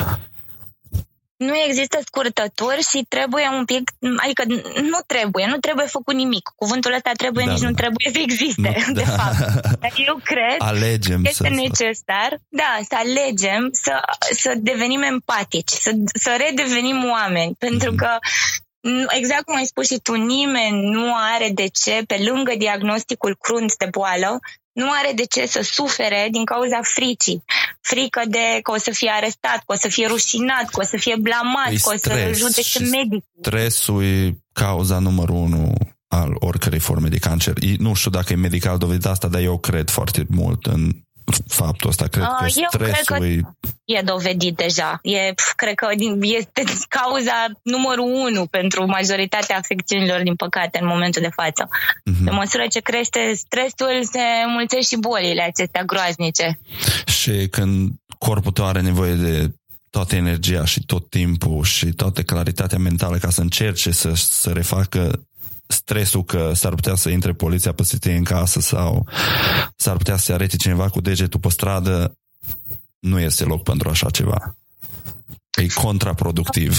Nu există scurtături și trebuie un pic, adică nu trebuie, nu trebuie făcut nimic. Cuvântul ăsta trebuie, da, nici da. nu trebuie să existe, nu, de da. fapt. Dar eu cred alegem că este să, necesar, da, să alegem să, să devenim empatici, să, să redevenim oameni, pentru mm-hmm. că exact cum ai spus și tu, nimeni nu are de ce, pe lângă diagnosticul crunt de boală, nu are de ce să sufere din cauza fricii. Frică de că o să fie arestat, că o să fie rușinat, că o să fie blamat, e că o să judece medic. Stresul e cauza numărul unu al oricărei forme de cancer. E, nu știu dacă e medical dovedit asta, dar eu cred foarte mult în faptul ăsta. Cred că eu stresul cred că e... e dovedit deja. E, cred că este cauza numărul unu pentru majoritatea afecțiunilor, din păcate, în momentul de față. Mm-hmm. Pe măsură ce crește stresul, se mulțesc și bolile acestea groaznice. Și când corpul tău are nevoie de toată energia și tot timpul și toată claritatea mentală ca să încerce să, să refacă stresul că s-ar putea să intre poliția peste tine în casă sau s-ar putea să se arete cineva cu degetul pe stradă, nu este loc pentru așa ceva. E contraproductiv.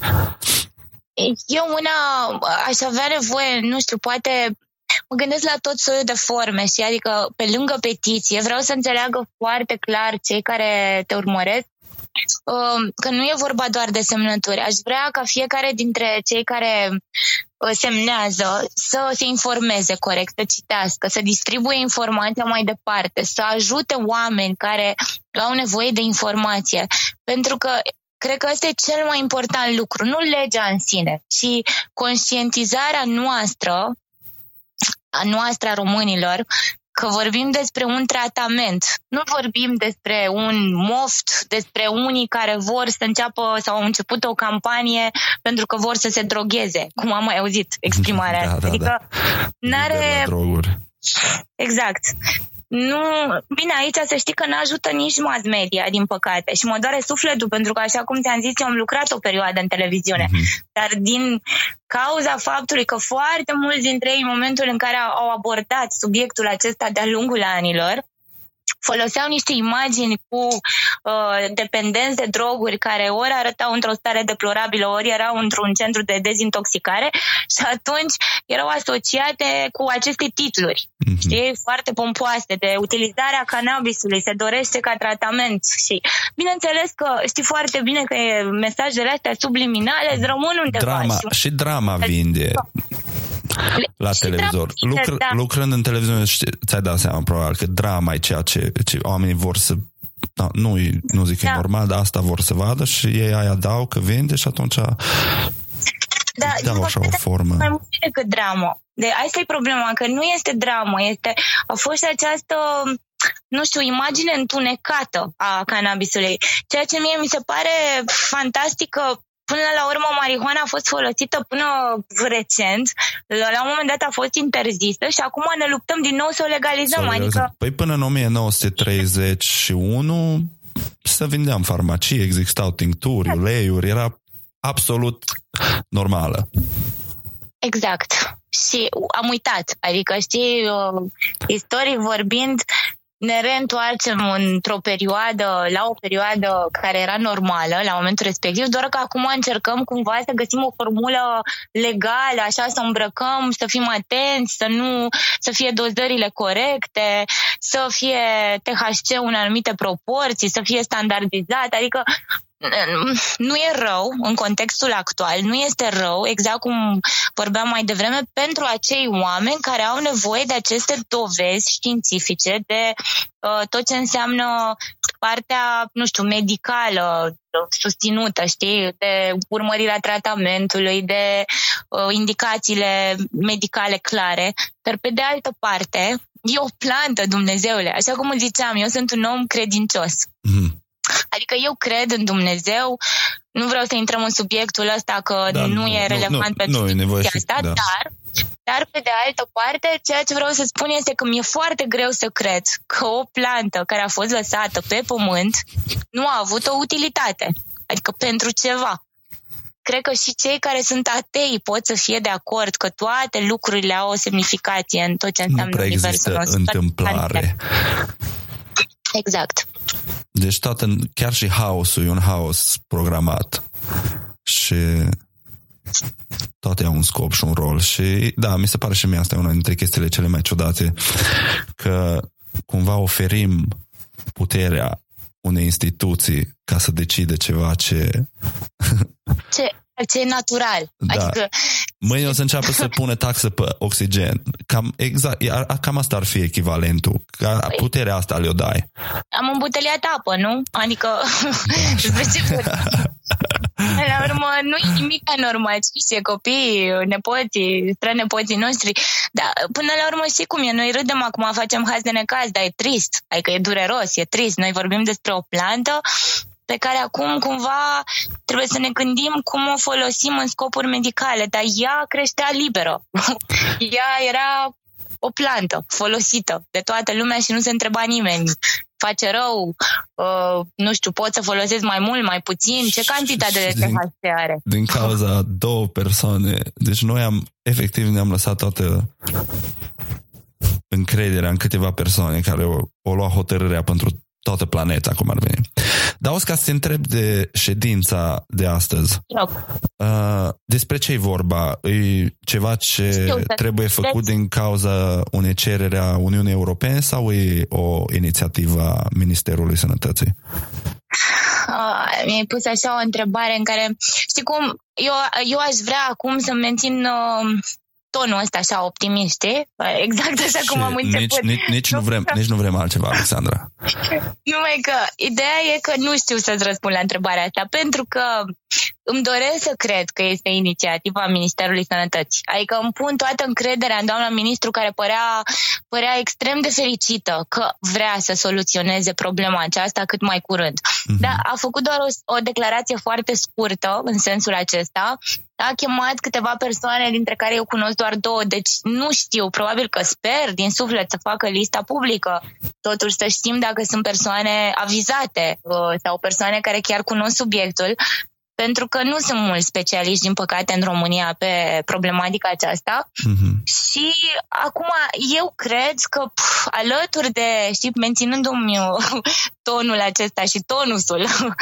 Eu una aș avea nevoie, nu știu, poate mă gândesc la tot soiul de forme și adică pe lângă petiție vreau să înțeleagă foarte clar cei care te urmăresc că nu e vorba doar de semnături. Aș vrea ca fiecare dintre cei care semnează să se informeze corect, să citească, să distribuie informația mai departe, să ajute oameni care au nevoie de informație. Pentru că cred că ăsta e cel mai important lucru, nu legea în sine, ci conștientizarea noastră, a noastră a românilor, că vorbim despre un tratament, nu vorbim despre un moft, despre unii care vor să înceapă sau au început o campanie pentru că vor să se drogheze, cum am mai auzit exprimarea da, asta. da, adică da. n-are... droguri. Exact. Nu, bine, aici să știi că n-ajută nici mass media, din păcate, și mă doare sufletul pentru că, așa cum ți-am zis, eu am lucrat o perioadă în televiziune, mm-hmm. dar din cauza faptului că foarte mulți dintre ei, în momentul în care au abordat subiectul acesta de-a lungul anilor, foloseau niște imagini cu uh, dependenți de droguri care ori arătau într-o stare deplorabilă, ori erau într-un centru de dezintoxicare și atunci erau asociate cu aceste titluri, mm-hmm. știi, foarte pompoase, de utilizarea cannabisului, se dorește ca tratament și bineînțeles că știi foarte bine că mesajele astea subliminale îți rămân undeva. Drama, și, și drama vinde. La și televizor. Lucr- da. Lucrând în televiziune, ți-ai dat seama probabil că drama e ceea ce, ce oamenii vor să... Da, nu, nu zic că da. e normal, dar asta vor să vadă și ei aia dau că vinde și atunci da, dau așa o formă. Mai mult decât dramă. De, asta e problema, că nu este dramă, este, a fost această, nu știu, imagine întunecată a cannabisului. Ceea ce mie mi se pare fantastic că până la urmă, marihuana a fost folosită până recent, la un moment dat a fost interzisă și acum ne luptăm din nou să o legalizăm. Adică... Păi până în nouăsprezece treizeci și unu se vindeam farmacii, existau tincturi, uleiuri, era absolut normală. Exact. Și am uitat. Adică, știi, istorii vorbind, ne reîntoarcem într-o perioadă, la o perioadă care era normală la momentul respectiv, doar că acum încercăm cumva să găsim o formulă legală, așa să îmbrăcăm, să fim atenți, să nu, să fie dozările corecte, să fie T H C în anumite proporții, să fie standardizat, adică nu e rău în contextul actual, nu este rău, exact cum vorbeam mai devreme, pentru acei oameni care au nevoie de aceste dovezi științifice, de uh, tot ce înseamnă partea, nu știu, medicală susținută, știi, de urmărirea tratamentului, de uh, indicațiile medicale clare, dar pe de altă parte e o plantă, Dumnezeule, așa cum îți ziceam, eu sunt un om credincios. Mm. Adică eu cred în Dumnezeu, nu vreau să intrăm în subiectul ăsta că da, nu, nu e relevant nu, pentru discuția asta, da. dar, dar pe de altă parte, ceea ce vreau să spun este că mi-e foarte greu să cred că o plantă care a fost lăsată pe pământ nu a avut o utilitate, adică pentru ceva. Cred că și cei care sunt atei pot să fie de acord că toate lucrurile au o semnificație în tot ce înseamnă universul nostru. Nu prea există întâmplare. Exact. Deci toată, chiar și haosul e un haos programat și toate au un scop și un rol și da, mi se pare și mie asta e una dintre chestiile cele mai ciudate, că cumva oferim puterea unei instituții ca să decide ceva ce... Ce, ce e natural. Da. Adică... Mâine o să înceapă să pună taxă pe oxigen. Cam, exact, cam asta ar fi echivalentul. Ca puterea asta le-o dai. Am îmbuteliat apă, nu? Adică... La urmă, nu e nimic anormal, știi, copiii, nepoții, strănepoții noștri, dar până la urmă știi cum e, noi râdem acum, facem haz de necaz, dar e trist, adică e dureros, e trist, noi vorbim despre o plantă pe care acum cumva trebuie să ne gândim cum o folosim în scopuri medicale, dar ea creștea liberă, ea era o plantă folosită de toată lumea și nu se întreba nimeni. Face rău, uh, nu știu, pot să folosesc mai mult, mai puțin, ce cantitate de T H C are? Din cauza două persoane. Deci noi am, efectiv, ne-am lăsat toată încrederea în câteva persoane care o, o lua hotărârea pentru toată planeta, cum ar veni. Dar o să te întreb de ședința de astăzi. Uh, despre ce e vorba? E ceva ce Știu, trebuie făcut deci... din cauza unei cereri a Uniunii Europene sau e o inițiativă a Ministerului Sănătății? Uh, mi-ai pus așa o întrebare în care, știi cum, eu, eu aș vrea acum să mențin... Uh, tonul ăsta așa optimist, știi? Exact așa cum am început. Nici, nici, nici, nu vrem, nici nu vrem altceva, Alexandra. Numai că ideea e că nu știu să-ți răspund la întrebarea asta, pentru că îmi doresc să cred că este inițiativa Ministerului Sănătății. Adică îmi pun toată încrederea în doamna ministru care părea, părea extrem de fericită că vrea să soluționeze problema aceasta cât mai curând. Mm-hmm. Dar a făcut doar o, o declarație foarte scurtă în sensul acesta. A chemat câteva persoane, dintre care eu cunosc doar două, deci nu știu, probabil că sper din suflet să facă lista publică, totuși să știm dacă sunt persoane avizate sau persoane care chiar cunosc subiectul, pentru că nu sunt mulți specialiști, din păcate, în România pe problematica aceasta. Mm-hmm. Și acum eu cred că pf, alături de, știi, menținându-mi tonul acesta și tonusul,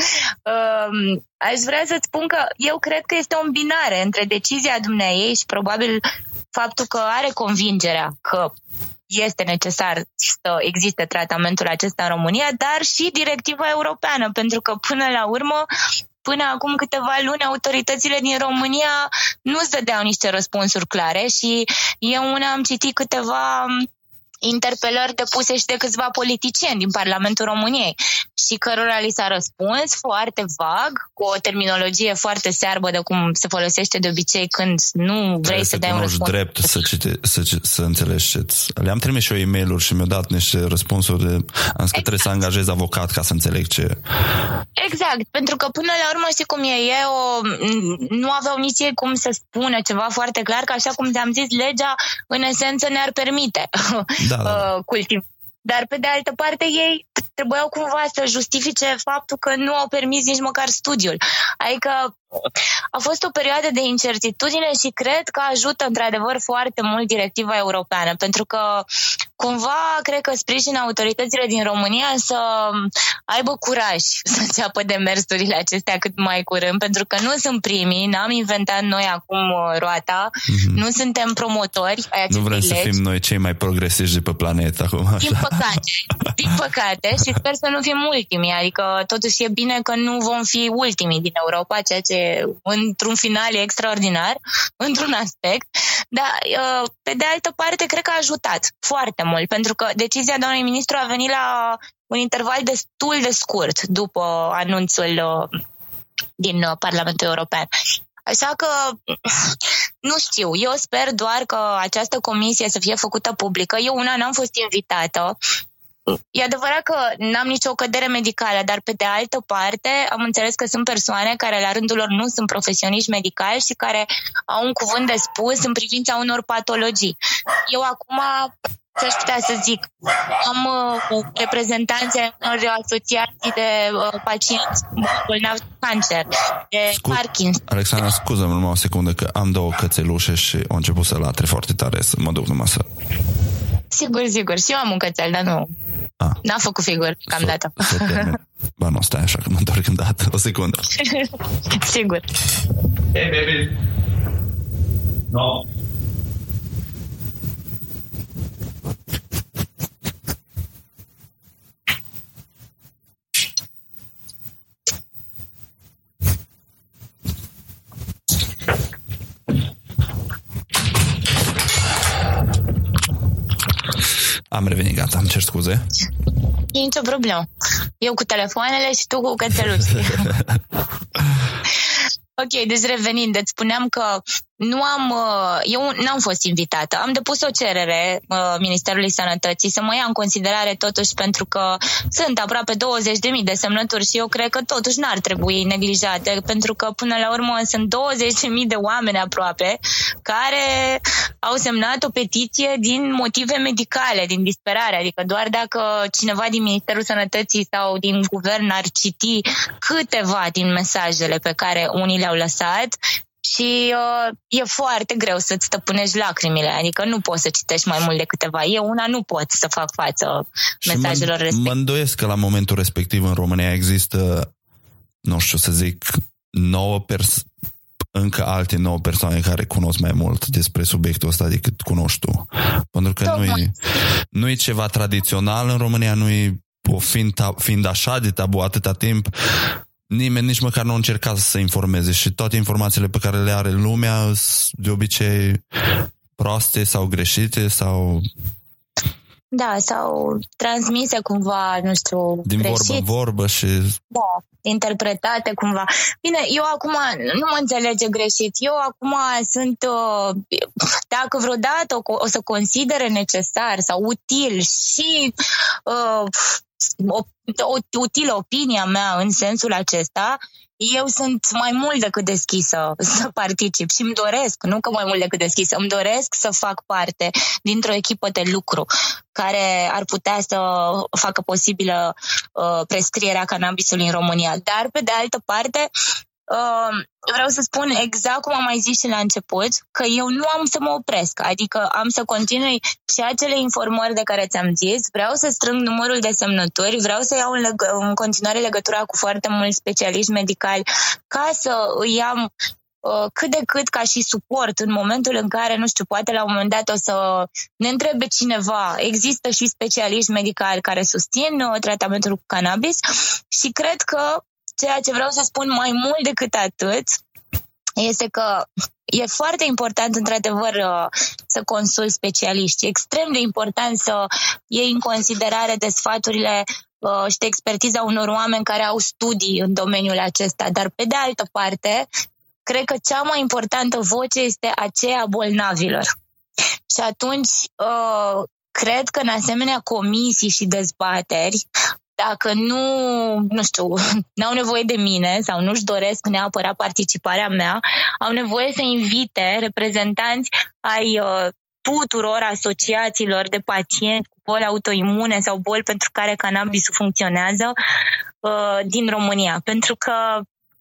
um, aș vrea să-ți spun că eu cred că este o îmbinare între decizia dumneaei și probabil faptul că are convingerea că este necesar să existe tratamentul acesta în România, dar și directiva europeană, pentru că până la urmă până acum câteva luni, autoritățile din România nu-ți dădeau niște răspunsuri clare și eu una am citit câteva interpelări depuse și de câțiva politicieni din Parlamentul României și cărora li s-a răspuns foarte vag, cu o terminologie foarte searbă de cum se folosește de obicei când nu vrei trebuie să dai un răspuns. Drept să, cite, să, să înțelegi. Le-am trimis și eu e-mail-uri și mi-au dat niște răspunsuri de... Am zis că exact. Trebuie să angajez avocat ca să înțeleg ce... Exact, pentru că până la urmă știi cum e, e o... nu aveau nici ei cum să spună ceva foarte clar, că așa cum te-am zis, legea în esență ne-ar permite da, da. cultiv. Dar pe de altă parte ei trebuiau cumva să justifice faptul că nu au permis nici măcar studiul. Adică a fost o perioadă de incertitudine și cred că ajută într-adevăr foarte mult directiva europeană, pentru că cumva cred că sprijin autoritățile din România să aibă curaj să înceapă demersurile acestea cât mai curând, pentru că nu sunt primii, n-am inventat noi acum roata, mm-hmm. nu suntem promotori ai acestei Nu vrem legi. Să fim noi cei mai progresiști de pe planetă acum. Așa. Din păcate, din păcate și sper să nu fim ultimii, adică totuși e bine că nu vom fi ultimii din Europa, ceea ce într-un final e extraordinar, într-un aspect, dar pe de altă parte cred că a ajutat foarte mult, pentru că decizia doamnei ministru a venit la un interval destul de scurt după anunțul din Parlamentul European. Așa că, nu știu, eu sper doar că această comisie să fie făcută publică. Eu una n-am fost invitată. E adevărat că n-am nicio cădere medicală, dar pe de altă parte am înțeles că sunt persoane care la rândul lor nu sunt profesioniști medicali și care au un cuvânt de spus în privința unor patologii. Eu acum, ce aș putea să zic, am uh, reprezentanțe în asociații de uh, pacienți bolnavi de cancer, de Scu- Parkinson. Alexandra, scuză-mă numai o secundă că am două cățelușe și au început să latre foarte tare, să mă duc numai să... Sigur, sigur. Și eu am un cățel, dar nu. Ah. N-am făcut figuri, cam so, dată. So ba nu, stai așa că mă întorc în dată. O secundă. Sigur. Hey, baby. No. Am revenit, gata, îmi cer scuze. E nicio problemă. Eu cu telefoanele și tu cu cățelușii. Ok, deci revenind, deci spuneam că nu am, eu n-am fost invitată. Am depus o cerere uh, Ministerului Sănătății să mă ia în considerare totuși, pentru că sunt aproape douăzeci de mii de semnături și eu cred că totuși n-ar trebui neglijate, pentru că până la urmă sunt douăzeci de mii de oameni aproape care au semnat o petiție din motive medicale, din disperare, adică doar dacă cineva din Ministerul Sănătății sau din guvern ar citi câteva din mesajele pe care unii le-au lăsat. Și uh, e foarte greu să-ți stăpânești lacrimile, adică nu poți să citești mai mult de câteva. Eu una nu pot să fac față și mesajelor mă, respective. Mă îndoiesc că la momentul respectiv în România există, nu știu să zic, nouă pers- încă alte nouă persoane care cunosc mai mult despre subiectul ăsta decât cunoști tu. Pentru că nu e, nu e ceva tradițional în România, nu e, fiind, fiind așa de tabu atâta timp, nimeni nici măcar nu a încercat să se informeze și toate informațiile pe care le are lumea sunt de obicei proaste sau greșite sau... Da, sau transmise cumva, nu știu, din greșit. vorbă în vorbă și... Da, interpretate cumva. Bine, eu acum nu mă înțelege greșit. Eu acum sunt, dacă vreodată o, o să considere necesar sau util și... Uh, O, o, utilă opinia mea în sensul acesta, eu sunt mai mult decât deschisă să particip și îmi doresc, nu că mai mult decât deschisă, îmi doresc să fac parte dintr-o echipă de lucru care ar putea să facă posibilă uh, prescrierea cannabisului în România. Dar, pe de altă parte, Uh, vreau să spun exact cum am mai zis și la început, că eu nu am să mă opresc, adică am să continui și acele informări de care ți-am zis, vreau să strâng numărul de semnături, vreau să iau în, leg- în continuare legătura cu foarte mulți specialiști medicali ca să îi am uh, cât de cât ca și suport în momentul în care, nu știu, poate la un moment dat o să ne întrebe cineva, există și specialiști medicali care susțin uh, tratamentul cu cannabis și cred că ceea ce vreau să spun mai mult decât atât este că e foarte important, într-adevăr, să consulți specialiști. E extrem de important să iei în considerare de sfaturile și de expertiza unor oameni care au studii în domeniul acesta. Dar, pe de altă parte, cred că cea mai importantă voce este aceea a bolnavilor. Și atunci, cred că în asemenea comisii și dezbateri, dacă nu, nu știu, n-au nevoie de mine sau nu-și doresc neapărat participarea mea, au nevoie să invite reprezentanți ai uh, tuturor asociațiilor de pacienți cu boli autoimune sau boli pentru care cannabisul funcționează uh, din România. Pentru că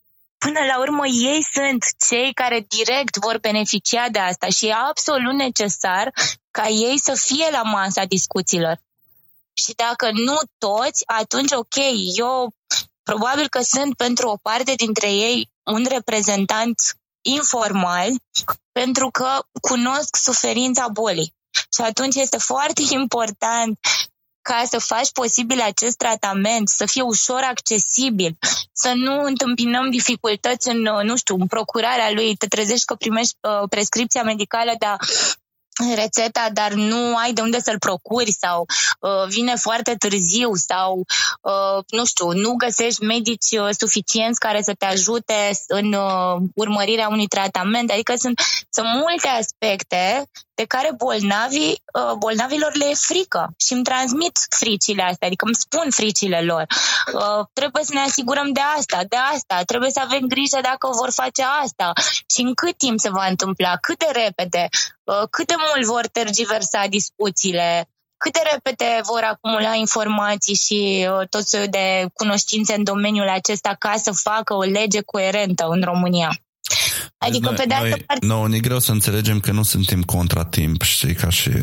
până la urmă ei sunt cei care direct vor beneficia de asta și e absolut necesar ca ei să fie la masa discuțiilor. Și dacă nu toți, atunci ok, eu probabil că sunt pentru o parte dintre ei un reprezentant informal, pentru că cunosc suferința bolii. Și atunci este foarte important ca să faci posibil acest tratament, să fie ușor accesibil, să nu întâmpinăm dificultăți în, nu știu, în procurarea lui, te trezești că primești uh, prescripția medicală, dar rețeta, dar nu ai de unde să-l procuri sau uh, vine foarte târziu sau, uh, nu știu, nu găsești medici uh, suficienți care să te ajute în uh, urmărirea unui tratament. Adică sunt, sunt multe aspecte de care bolnavii, uh, bolnavilor le e frică și îmi transmit fricile astea, adică îmi spun fricile lor. Uh, trebuie să ne asigurăm de asta, de asta, trebuie să avem grijă dacă vor face asta și în cât timp se va întâmpla, cât de repede, uh, cât de mult vor tergiversa discuțiile, cât de repede vor acumula informații și uh, tot soiul de cunoștințe în domeniul acesta ca să facă o lege coerentă în România. Adică, noi, pe de altă noi, parte... Nouă ne greu să înțelegem că nu suntem contra timp, știi, ca și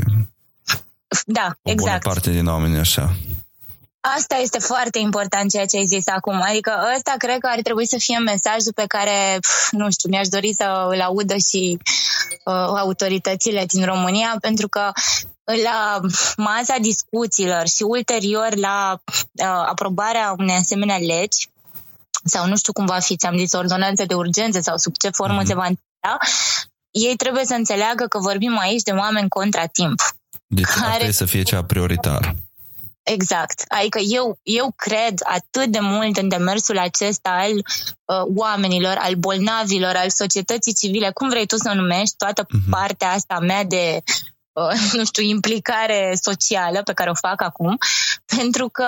da, o exact. bună parte din oameni așa. Asta este foarte important ceea ce ai zis acum. Adică ăsta cred că ar trebui să fie mesajul pe care, nu știu, mi-aș dori să îl audă și uh, autoritățile din România, pentru că la masa discuțiilor și ulterior la uh, aprobarea unei asemenea legi, sau nu știu cum va fi, ți-am zis, ordonanță de urgență sau sub ce formă mm-hmm. se va întâmpla, ei trebuie să înțeleagă că vorbim aici de oameni contra timp. Deci care... asta trebuie să fie cea prioritar. Exact. Adică eu, eu cred atât de mult în demersul acesta al uh, oamenilor, al bolnavilor, al societății civile, cum vrei tu să o numești, toată mm-hmm. partea asta mea de, uh, nu știu, implicare socială pe care o fac acum, pentru că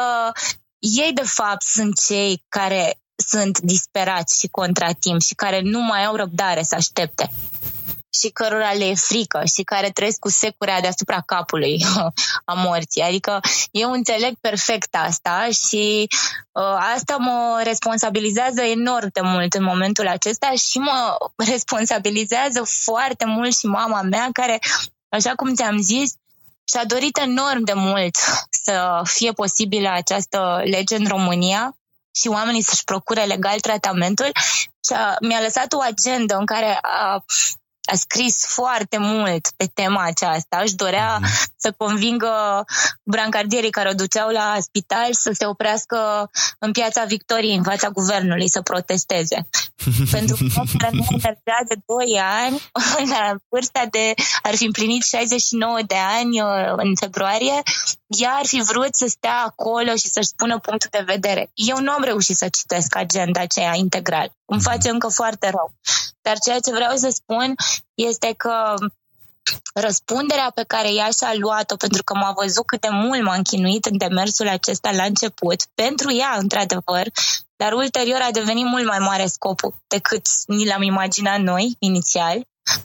ei de fapt sunt cei care sunt disperați și contra timp și care nu mai au răbdare să aștepte și cărora le e frică și care trăiesc cu securea deasupra capului a morții. Adică eu înțeleg perfect asta și uh, asta mă responsabilizează enorm de mult în momentul acesta și mă responsabilizează foarte mult și mama mea care, așa cum ți-am zis, și-a dorit enorm de mult să fie posibilă această lege în România și oamenii să-și procure legal tratamentul și a, mi-a lăsat o agendă în care a, a scris foarte mult pe tema aceasta. Își dorea mm. să convingă brancardierii care o duceau la spital să se oprească în Piața Victoriei, în fața guvernului, să protesteze. Pentru că nu mergea de doi ani, la vârsta de, ar fi împlinit șaizeci și nouă de ani în februarie, ea ar fi vrut să stea acolo și să-și spună punctul de vedere. Eu nu am reușit să citesc agenda aceea integral. Îmi face încă foarte rău. Dar ceea ce vreau să spun este că răspunderea pe ea ea și-a luat-o, pentru că m-a văzut cât de mult m-a închinuit în demersul acesta la început, pentru ea, într-adevăr, dar ulterior a devenit mult mai mare scopul decât ni l-am imaginat noi, inițial.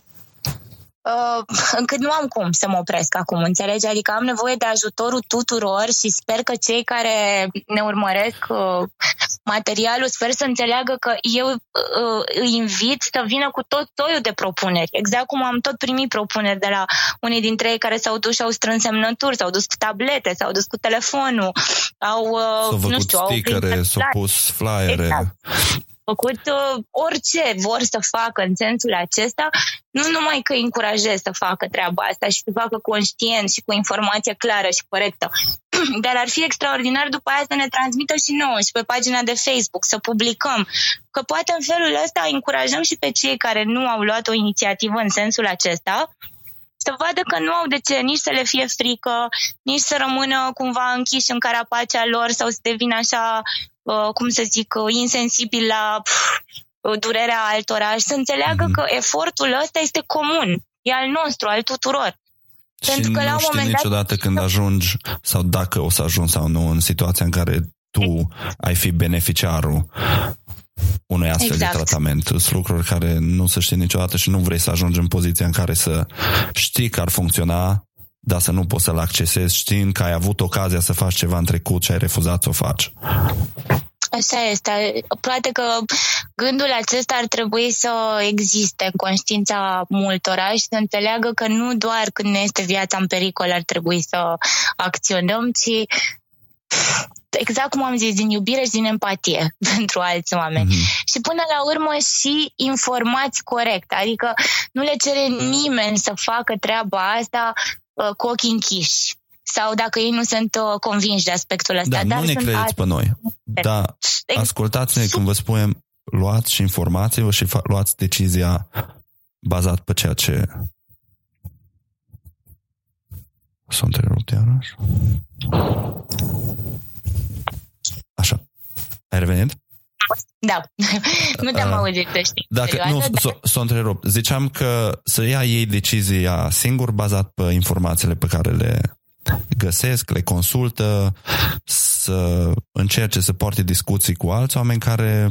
Uh, încât nu am cum să mă opresc acum, înțelegi? Adică am nevoie de ajutorul tuturor și sper că cei care ne urmăresc uh, materialul, sper să înțeleagă că eu uh, îi invit să vină cu tot toiul de propuneri. Exact cum am tot primit propuneri de la unii dintre ei care s-au dus și au strâns semnături, s-au dus cu tablete, s-au dus cu telefonul, au, uh, s-au nu știu, stickere, s-au pus flyere. Exact. Făcut uh, orice vor să facă în sensul acesta, nu numai că îi încurajez să facă treaba asta și să facă conștient și cu informație clară și corectă, dar ar fi extraordinar după aia să ne transmită și nouă și pe pagina de Facebook, să publicăm, că poate în felul ăsta încurajăm și pe cei care nu au luat o inițiativă în sensul acesta, să vadă că nu au de ce nici să le fie frică, nici să rămână cumva închiși în carapacea lor sau să devină așa, uh, cum să zic, insensibil la pf, durerea altora și să înțeleagă mm-hmm. că efortul ăsta este comun, e al nostru, al tuturor. Și Pentru că nu la un știi moment dat niciodată când ajungi sau dacă o să ajungi sau nu în situația în care tu ai fi beneficiarul unui astfel exact. de tratament. Sunt lucruri care nu se știe niciodată și nu vrei să ajungi în poziția în care să știi că ar funcționa, dar să nu poți să-l accesezi știind că ai avut ocazia să faci ceva în trecut și ai refuzat să o faci. Așa este. Poate că gândul acesta ar trebui să existe în conștiința multora și să înțeleagă că nu doar când ne este viața în pericol ar trebui să acționăm, ci exact cum am zis, din iubire și din empatie pentru alți oameni. Mm-hmm. Și până la urmă și informați corect, adică nu le cere nimeni să facă treaba asta uh, cu ochii închiși. Sau dacă ei nu sunt uh, convinși de aspectul ăsta. Da, dar nu ne credeți alt... pe noi. Da, ascultați-ne când vă spunem, luați și informați-vă și fa- luați decizia bazat pe ceea ce... S-a întrerupt iarăși? Așa. Ai revenit? Da. Nu te-am uh, auzit, să știi. Dacă, nu, dar... s-a, s-a întrerupt. Ziceam că să ia ei decizia singur bazat pe informațiile pe care le găsesc, le consultă, să încerce să poarte discuții cu alți oameni care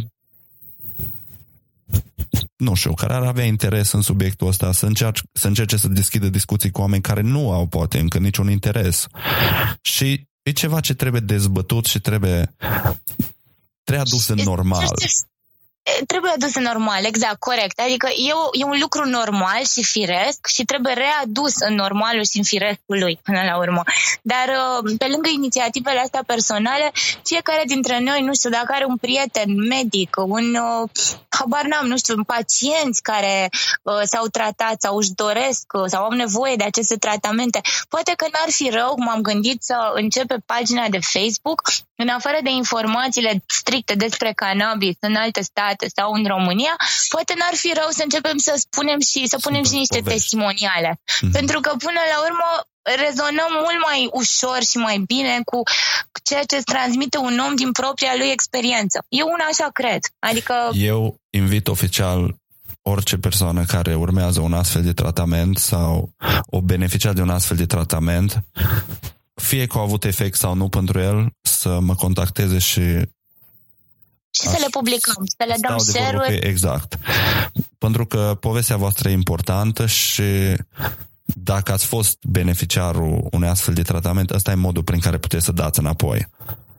nu știu, care ar avea interes în subiectul ăsta, să încerce, să încerce să deschidă discuții cu oameni care nu au poate încă niciun interes. Și e ceva ce trebuie dezbătut și trebuie trebuie adus în normal. Trebuie adus în normal, exact, corect. Adică e, o, e un lucru normal și firesc și trebuie readus în normalul și în firescul lui până la urmă. Dar pe lângă inițiativele astea personale, fiecare dintre noi, nu știu, dacă are un prieten medic, un, habar n-am, nu știu, un pacienți care uh, s-au tratat sau își doresc uh, sau au nevoie de aceste tratamente, poate că n-ar fi rău, m-am gândit să începe pagina de Facebook, în afară de informațiile stricte despre cannabis în alte state sau în România, poate n-ar fi rău să începem să spunem și să punem și niște testimoniale. Mm-hmm. Pentru că până la urmă rezonăm mult mai ușor și mai bine cu ceea ce îți transmite un om din propria lui experiență. Eu una așa cred. Adică... Eu invit oficial orice persoană care urmează un astfel de tratament sau o beneficia de un astfel de tratament, fie că au avut efect sau nu pentru el, să mă contacteze și și să le publicăm, să le dăm share-uri. Exact. Pentru că povestea voastră e importantă și dacă ați fost beneficiarul unui astfel de tratament, ăsta e modul prin care puteți să dați înapoi.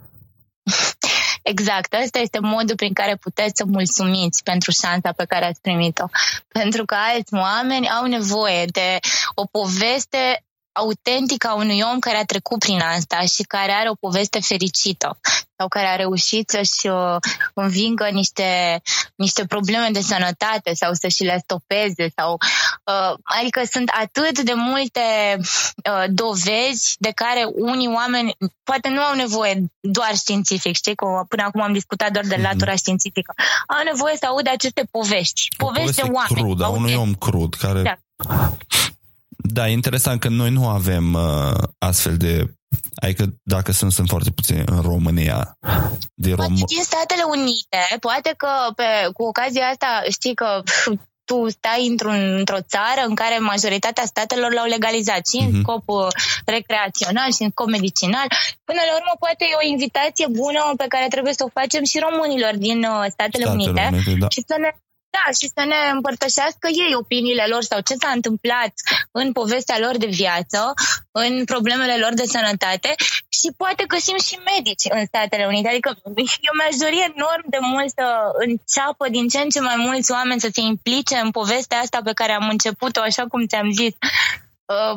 Exact, ăsta este modul prin care puteți să mulțumiți pentru șansa pe care ați primit-o. Pentru că alți oameni au nevoie de o poveste autentică a unui om care a trecut prin asta și care are o poveste fericită sau care a reușit să-și uh, învingă niște, niște probleme de sănătate sau să-și le stopeze. Sau, uh, adică sunt atât de multe uh, dovezi de care unii oameni poate nu au nevoie doar științific, știi, că până acum am discutat doar de latura mm-hmm. științifică. Au nevoie să audă aceste povești, povești de oameni. Crud, a unui om crud care... Da. Da, e interesant că noi nu avem uh, astfel de... Adică dacă sunt, sunt foarte puțini în România. De Rom... Poate din Statele Unite, poate că pe, cu ocazia asta știi că tu stai într-un, într-o țară în care majoritatea statelor l-au legalizat și în mm-hmm. scop recreațional și în scop medicinal. Până la urmă poate e o invitație bună pe care trebuie să o facem și românilor din uh, Statele, Statele Unite, Unite da. Și să ne Da, și să ne împărtășească ei opiniile lor sau ce s-a întâmplat în povestea lor de viață, în problemele lor de sănătate și poate găsim și medici în Statele Unite. Adică eu mi-aș dori enorm de mult să înceapă din ce în ce mai mulți oameni să se implice în povestea asta pe care am început-o, așa cum ți-am zis. Uh,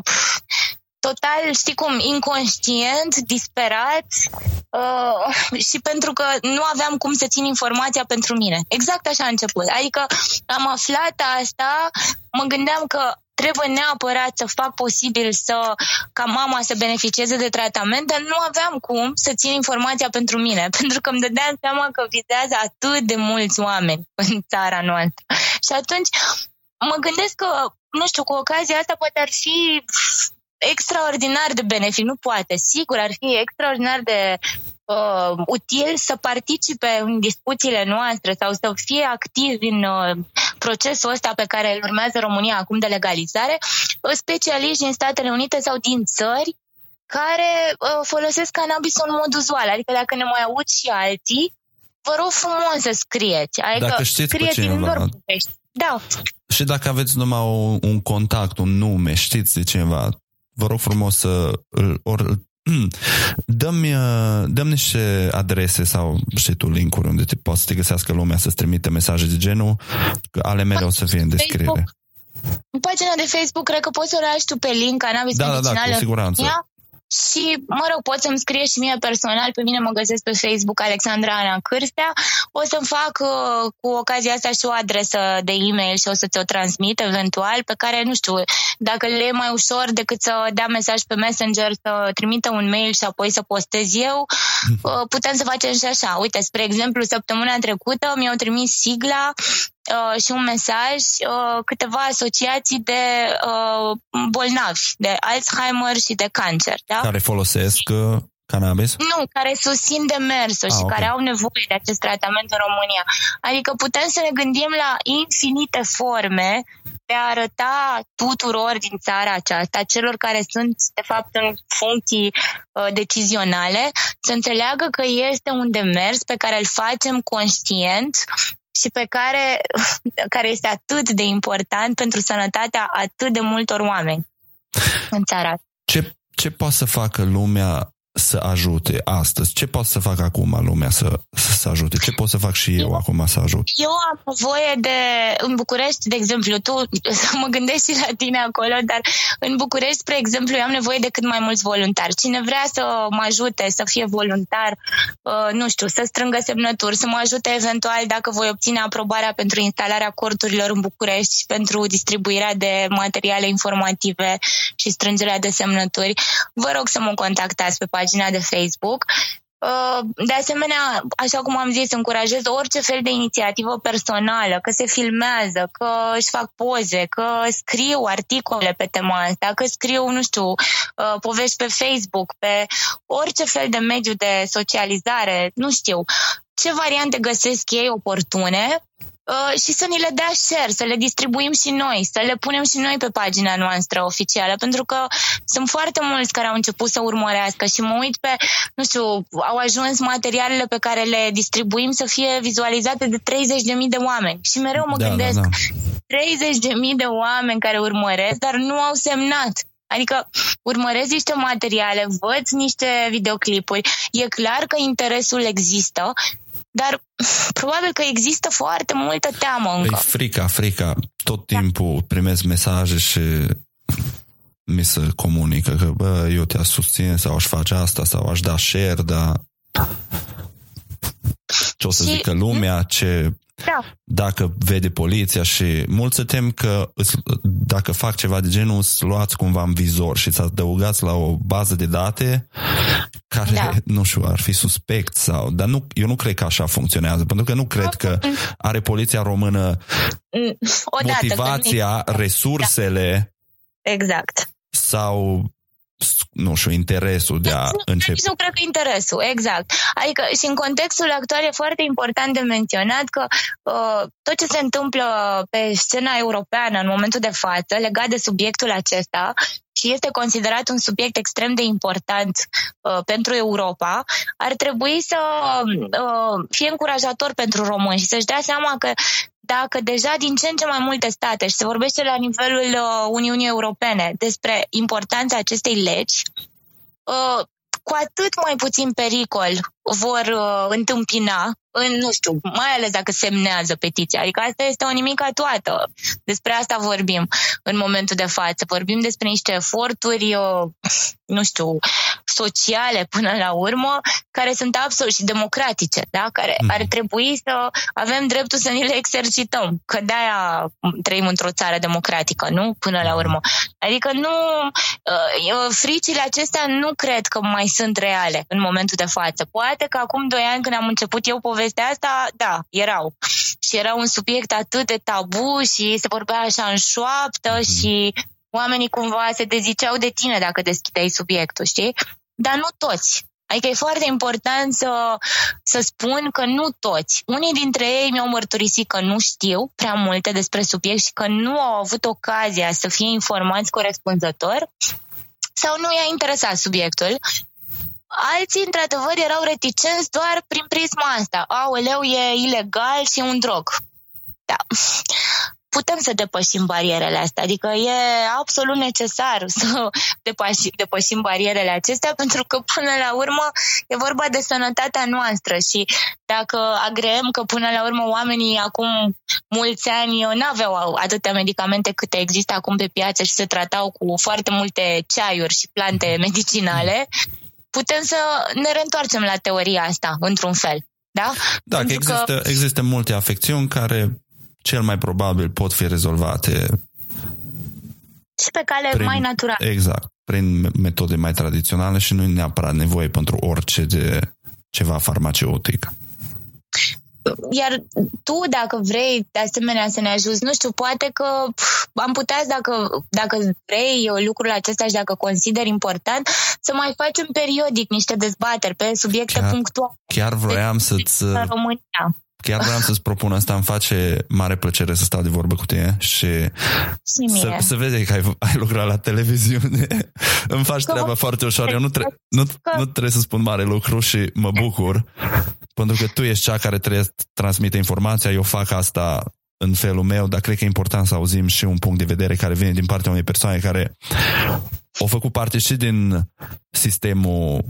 total, știi cum, inconștient, disperat uh, și pentru că nu aveam cum să țin informația pentru mine. Exact așa a început. Adică am aflat asta, mă gândeam că trebuie neapărat să fac posibil să, ca mama să beneficieze de tratament, dar nu aveam cum să țin informația pentru mine, pentru că îmi dădeam seama că vizează atât de mulți oameni în țara noastră. Și atunci mă gândesc că, nu știu, cu ocazia asta poate ar fi extraordinar de benefic, nu poate, sigur ar fi extraordinar de uh, util să participe în discuțiile noastre sau să fie activ în uh, procesul ăsta pe care îl urmează România acum de legalizare, uh, specialiști din Statele Unite sau din țări care uh, folosesc cannabisul în mod uzual, adică dacă ne mai aud și alții, vă rog frumos să scrieți, adică dacă știți scrieți pe cineva, în da. Și dacă aveți numai un, un contact, un nume, știți de cineva, vă rog frumos să îl, or, Dă-mi, dă-mi niște adrese sau și tu link-uri unde te poți să te găsească lumea să-ți trimite mesaje de genul, că ale mele o să fie în descriere. În pagina de Facebook, cred că poți să o lași tu pe link, Cannabis da, Medicinal. Da, da, cu siguranță. Și, mă rog, poți să-mi scrie și mie personal, pe mine mă găsesc pe Facebook Alexandra Ana Cârstea. O să-mi fac uh, cu ocazia asta și o adresă de e-mail și o să ți-o transmit eventual, pe care, nu știu, dacă le e mai ușor decât să dea mesaj pe Messenger, să trimită un mail și apoi să postez eu, uh, putem să facem și așa. Uite, spre exemplu, săptămâna trecută mi-au trimis sigla Uh, și un mesaj uh, câteva asociații de uh, bolnavi, de Alzheimer și de cancer. Da? Care folosesc uh, cannabis? Nu, care susțin demersul ah, și okay. care au nevoie de acest tratament în România. Adică putem să ne gândim la infinite forme de a arăta tuturor din țara aceasta, celor care sunt, de fapt, în funcții uh, decizionale, să înțeleagă că este un demers pe care îl facem conștient și pe care, care este atât de important pentru sănătatea atât de multor oameni în țara. Ce, ce poate să facă lumea să ajute astăzi? Ce poate să facă acum lumea să, să, să ajute? Ce pot să fac și eu, eu acum să ajut? Eu am nevoie de... În București, de exemplu, tu să mă gândesc și la tine acolo, dar în București, spre exemplu, eu am nevoie de cât mai mulți voluntari. Cine vrea să mă ajute, să fie voluntar, uh, nu știu, să strângă semnături, să mă ajute eventual dacă voi obține aprobarea pentru instalarea corturilor în București și pentru distribuirea de materiale informative și strângerea de semnături, vă rog să mă contactați pe pagina de Facebook. De asemenea, așa cum am zis, încurajez orice fel de inițiativă personală, că se filmează, că își fac poze, că scriu articole pe tema asta, că scriu, nu știu, povești pe Facebook, pe orice fel de mediu de socializare, nu știu, ce variante găsesc ei oportune. Uh, și să ni le dea share, să le distribuim și noi, să le punem și noi pe pagina noastră oficială, pentru că sunt foarte mulți care au început să urmărească și mă uit pe, nu știu, au ajuns materialele pe care le distribuim să fie vizualizate de treizeci de mii de oameni și mereu mă da, gândesc, da, da. treizeci de mii de oameni care urmăresc, dar nu au semnat. Adică urmăresc niște materiale, văd niște videoclipuri, e clar că interesul există, dar probabil că există foarte multă teamă încă. E frica, frica. Tot timpul da. primesc mesaje și mi se comunică că bă, eu te-aș susține sau aș face asta sau aș da share, dar ce o să și... zică lumea, ce... Da. Dacă vede poliția și mulți se tem că îți, dacă fac ceva de genul îți luați cumva în vizor și îți adăugați la o bază de date care, da. nu știu, ar fi suspect sau, dar nu, eu nu cred că așa funcționează, pentru că nu cred că are poliția română Odată, motivația, resursele da. exact. sau nu știu, interesul de a începe. Nu cred că interesul, exact. Adică și în contextul actual e foarte important de menționat că uh, tot ce se întâmplă pe scena europeană în momentul de față legat de subiectul acesta și este considerat un subiect extrem de important uh, pentru Europa, ar trebui să uh, fie încurajator pentru români și să-și dea seama că dacă deja din ce în ce mai multe state și se vorbește la nivelul uh, Uniunii Europene despre importanța acestei legi, uh, cu atât mai puțin pericol vor uh, întâmpina, în, nu știu, mai ales dacă semnează petiția. Adică asta este o nimica toată. Despre asta vorbim în momentul de față. Vorbim despre niște eforturi, uh, nu știu, sociale până la urmă, care sunt absolut și democratice, da? Care mm. ar trebui să avem dreptul să ni le exercităm. Că de-aia trăim într-o țară democratică, nu? Până la urmă. Adică nu, uh, fricile acestea nu cred că mai sunt reale în momentul de față. Poate că acum doi ani când am început eu povestea asta, da, erau. Și era un subiect atât de tabu și se vorbea așa în șoaptă mm. și oamenii cumva se deziceau de tine dacă deschideai subiectul, știi? Dar nu toți. Adică e foarte important să, să spun că nu toți. Unii dintre ei mi-au mărturisit că nu știu prea multe despre subiect și că nu au avut ocazia să fie informați corespunzător sau nu i-a interesat subiectul. Alții, într-adevăr, erau reticenți doar prin prisma asta. Aoleu, e ilegal și e un drog. Da. putem să depășim barierele astea. Adică e absolut necesar să depășim, depășim barierele acestea, pentru că până la urmă e vorba de sănătatea noastră și dacă agreem că până la urmă oamenii acum mulți ani n-aveau atâtea medicamente câte există acum pe piață și se tratau cu foarte multe ceaiuri și plante medicinale, putem să ne reîntoarcem la teoria asta, într-un fel. Da? Da, că există, că există multe afecțiuni care cel mai probabil pot fi rezolvate și pe cale prin, mai naturală. Exact, prin metode mai tradiționale și nu e neapărat nevoie pentru orice de ceva farmaceutic. Iar tu, dacă vrei de asemenea să ne ajuți, nu știu, poate că am putea, dacă, dacă vrei lucrul acesta și dacă consideri important, să mai facem periodic niște dezbateri pe subiecte chiar, punctuale. Chiar vroiam să-ți... România. Chiar vreau să-ți propun asta, îmi face mare plăcere să stau de vorbă cu tine și, și să, să vezi că ai, ai lucrat la televiziune. Îmi faci că treaba foarte ușor. Eu nu, tre- nu, nu trebuie să spun mare lucru și mă bucur, pentru că tu ești cea care trebuie să transmite informația. Eu fac asta în felul meu, dar cred că e important să auzim și un punct de vedere care vine din partea unei persoane care au făcut parte și din sistemul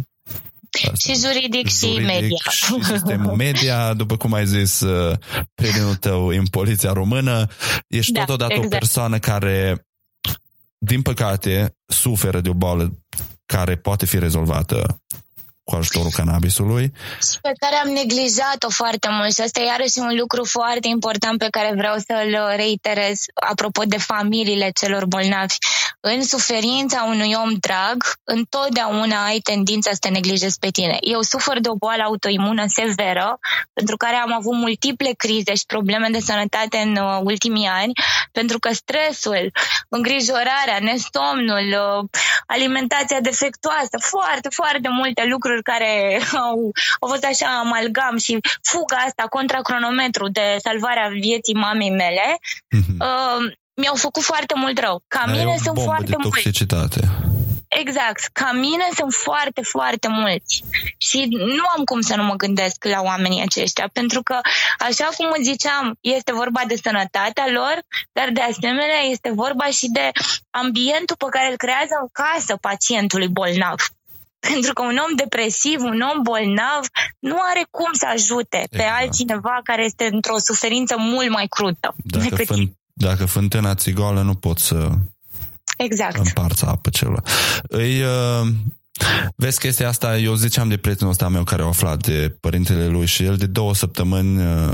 și juridic, juridic și media. Și sistemul media, după cum ai zis, prietenul tău în poliția română. Ești da, totodată exact. O persoană care, din păcate, suferă de o boală care poate fi rezolvată cu ajutorul cannabisului. Și pe care am neglijat-o foarte mult și asta e iarăși un lucru foarte important pe care vreau să-l reiterez apropo de familiile celor bolnavi. În suferința unui om drag, întotdeauna ai tendința să te neglijezi pe tine. Eu sufăr de o boală autoimună severă, pentru care am avut multiple crize și probleme de sănătate în uh, ultimii ani, pentru că stresul, îngrijorarea, nesomnul, uh, alimentația defectuoasă, foarte, foarte multe lucruri care au, au fost așa amalgam și fuga asta contra cronometru de salvarea vieții mamei mele, mm-hmm. uh, mi-au făcut foarte mult rău. Ca Ai mine o sunt bombă foarte de toxicitate. mulți. Exact. Ca mine sunt foarte, foarte mulți. Și nu am cum să nu mă gândesc la oamenii aceștia, pentru că, așa cum îți ziceam, este vorba de sănătatea lor, dar de asemenea este vorba și de ambientul pe care îl creează în casă pacientului bolnav. Pentru că un om depresiv, un om bolnav, nu are cum să ajute pe exact. altcineva care este într-o suferință mult mai crudă. Dacă, fân, dacă fântâna ți goală, nu poți să exact. împarți apă celor. Îi, uh, vezi chestia asta, eu ziceam de prietenul ăsta meu care a aflat de părintele lui și el de două săptămâni uh,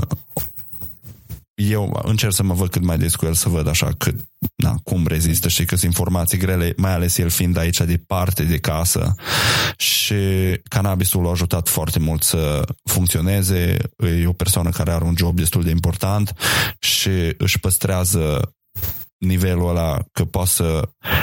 eu încerc să mă văd cât mai des cu el, să văd așa cât, na, cum rezistă și că sunt informații grele, mai ales el fiind aici departe de casă și cannabisul l-a ajutat foarte mult să funcționeze. E o persoană care are un job destul de important și își păstrează nivelul ăla că poate să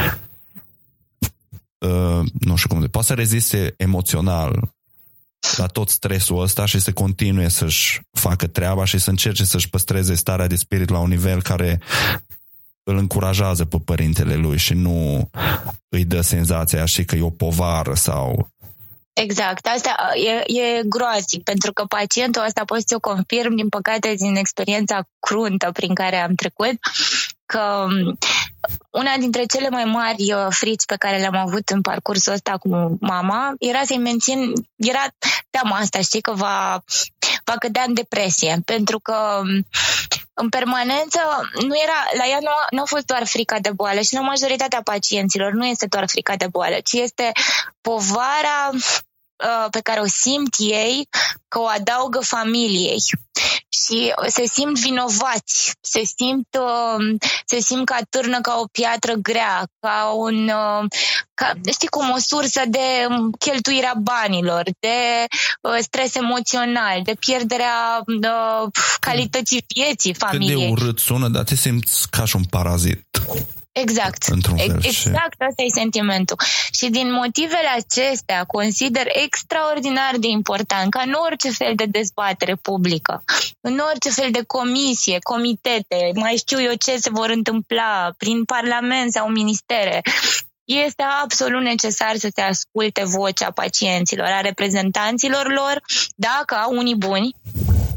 uh, nu știu cum de, poate să reziste emoțional la tot stresul ăsta și să continue să-și facă treaba și să încerce să-și păstreze starea de spirit la un nivel care îl încurajează pe părintele lui și nu îi dă senzația și că e o povară sau... Exact, asta e, e groaznic, pentru că pacientul ăsta pot să o confirm, din păcate, din experiența cruntă prin care am trecut, că una dintre cele mai mari frici pe care le-am avut în parcursul ăsta cu mama era să-i mențin, era teama asta, știi, că va, va cădea în depresie, pentru că în permanență nu era, la ea nu, nu a fost doar frica de boală și la majoritatea pacienților nu este doar frica de boală, ci este povara uh, pe care o simt ei, că o adaugă familiei. Și se simt vinovați, se simt, uh, se simt că atârnă ca o piatră grea, ca un, uh, ca, știi cum, o sursă de cheltuirea banilor, de uh, stres emoțional, de pierderea uh, calității vieții familiei. Cât de urât sună, dar te simți ca și un parazit. Exact, exact, și... asta e sentimentul. Și din motivele acestea consider extraordinar de important ca în orice fel de dezbatere publică, în orice fel de comisie, comitete, mai știu eu ce se vor întâmpla prin parlament sau ministere, este absolut necesar să se asculte vocea pacienților, a reprezentanților lor, dacă au unii buni,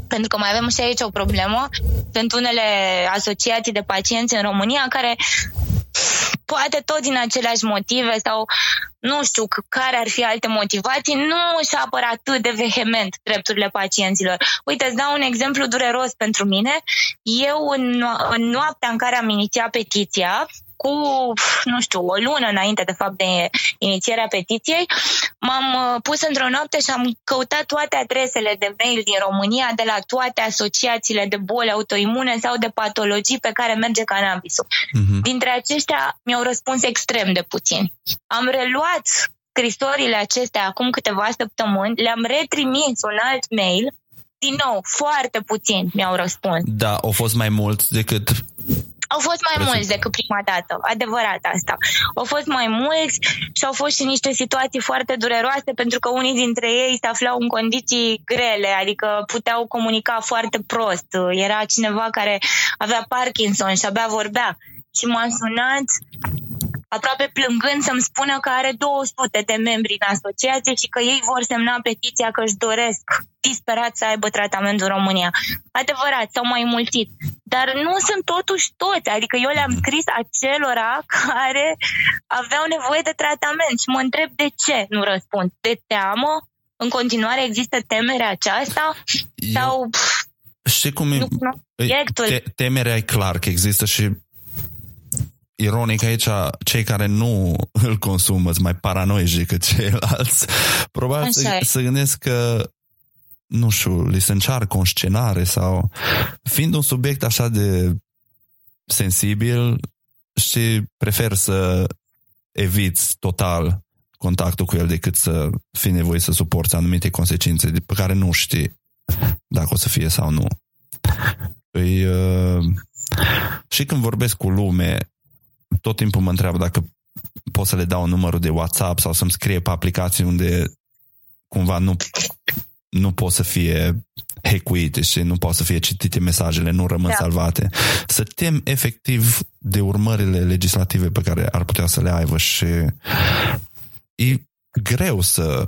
Pentru că mai avem și aici o problemă. Sunt unele asociații de pacienți în România care, poate tot din aceleași motive sau nu știu care ar fi alte motivații, nu își apără atât de vehement drepturile pacienților. Uite, îți dau un exemplu dureros pentru mine. Eu, în, în noaptea în care am inițiat petiția, cu, nu știu, o lună înainte, de fapt, de inițierea petiției, m-am pus într-o noapte și am căutat toate adresele de mail din România, de la toate asociațiile de boli autoimune sau de patologii pe care merge cannabisul. Uh-huh. Dintre aceștia mi-au răspuns extrem de puțini. Am reluat scrisorile acestea acum câteva săptămâni, le-am retrimis un alt mail, din nou, foarte puțini mi-au răspuns. Da, au fost mai mulți decât... Au fost mai Presim. mulți decât prima dată, adevărat asta. Au fost mai mulți și au fost și niște situații foarte dureroase, pentru că unii dintre ei se aflau în condiții grele, adică puteau comunica foarte prost. Era cineva care avea Parkinson și abia vorbea și m-a sunat aproape plângând să-mi spună că are două sute de membri în asociație și că ei vor semna petiția, că își doresc disperat să aibă tratament în România. Adevărat, s-au mai mulțit. Dar nu sunt totuși toți. Adică eu le-am scris acelora care aveau nevoie de tratament și mă întreb de ce nu răspund. De teamă? În continuare există temerea aceasta? Eu... Sau... Știi cum e? Nu, te, temerea e clar că există și ironic aici, cei care nu îl consumă sunt mai paranoici decât ceilalți. Probabil să, să gândesc că, nu știu, li se încearcă o scenare sau... Fiind un subiect așa de sensibil, și prefer să eviți total contactul cu el decât să fii nevoit să suporți anumite consecințe pe care nu știi dacă o să fie sau nu. Păi, uh, și când vorbesc cu lume, tot timpul mă întreabă dacă pot să le dau numărul de WhatsApp sau să-mi scrie pe aplicații unde cumva nu, nu pot să fie hackuite și nu pot să fie citite mesajele, nu rămân da. salvate. Să tem efectiv de urmările legislative pe care ar putea să le aibă și e greu să...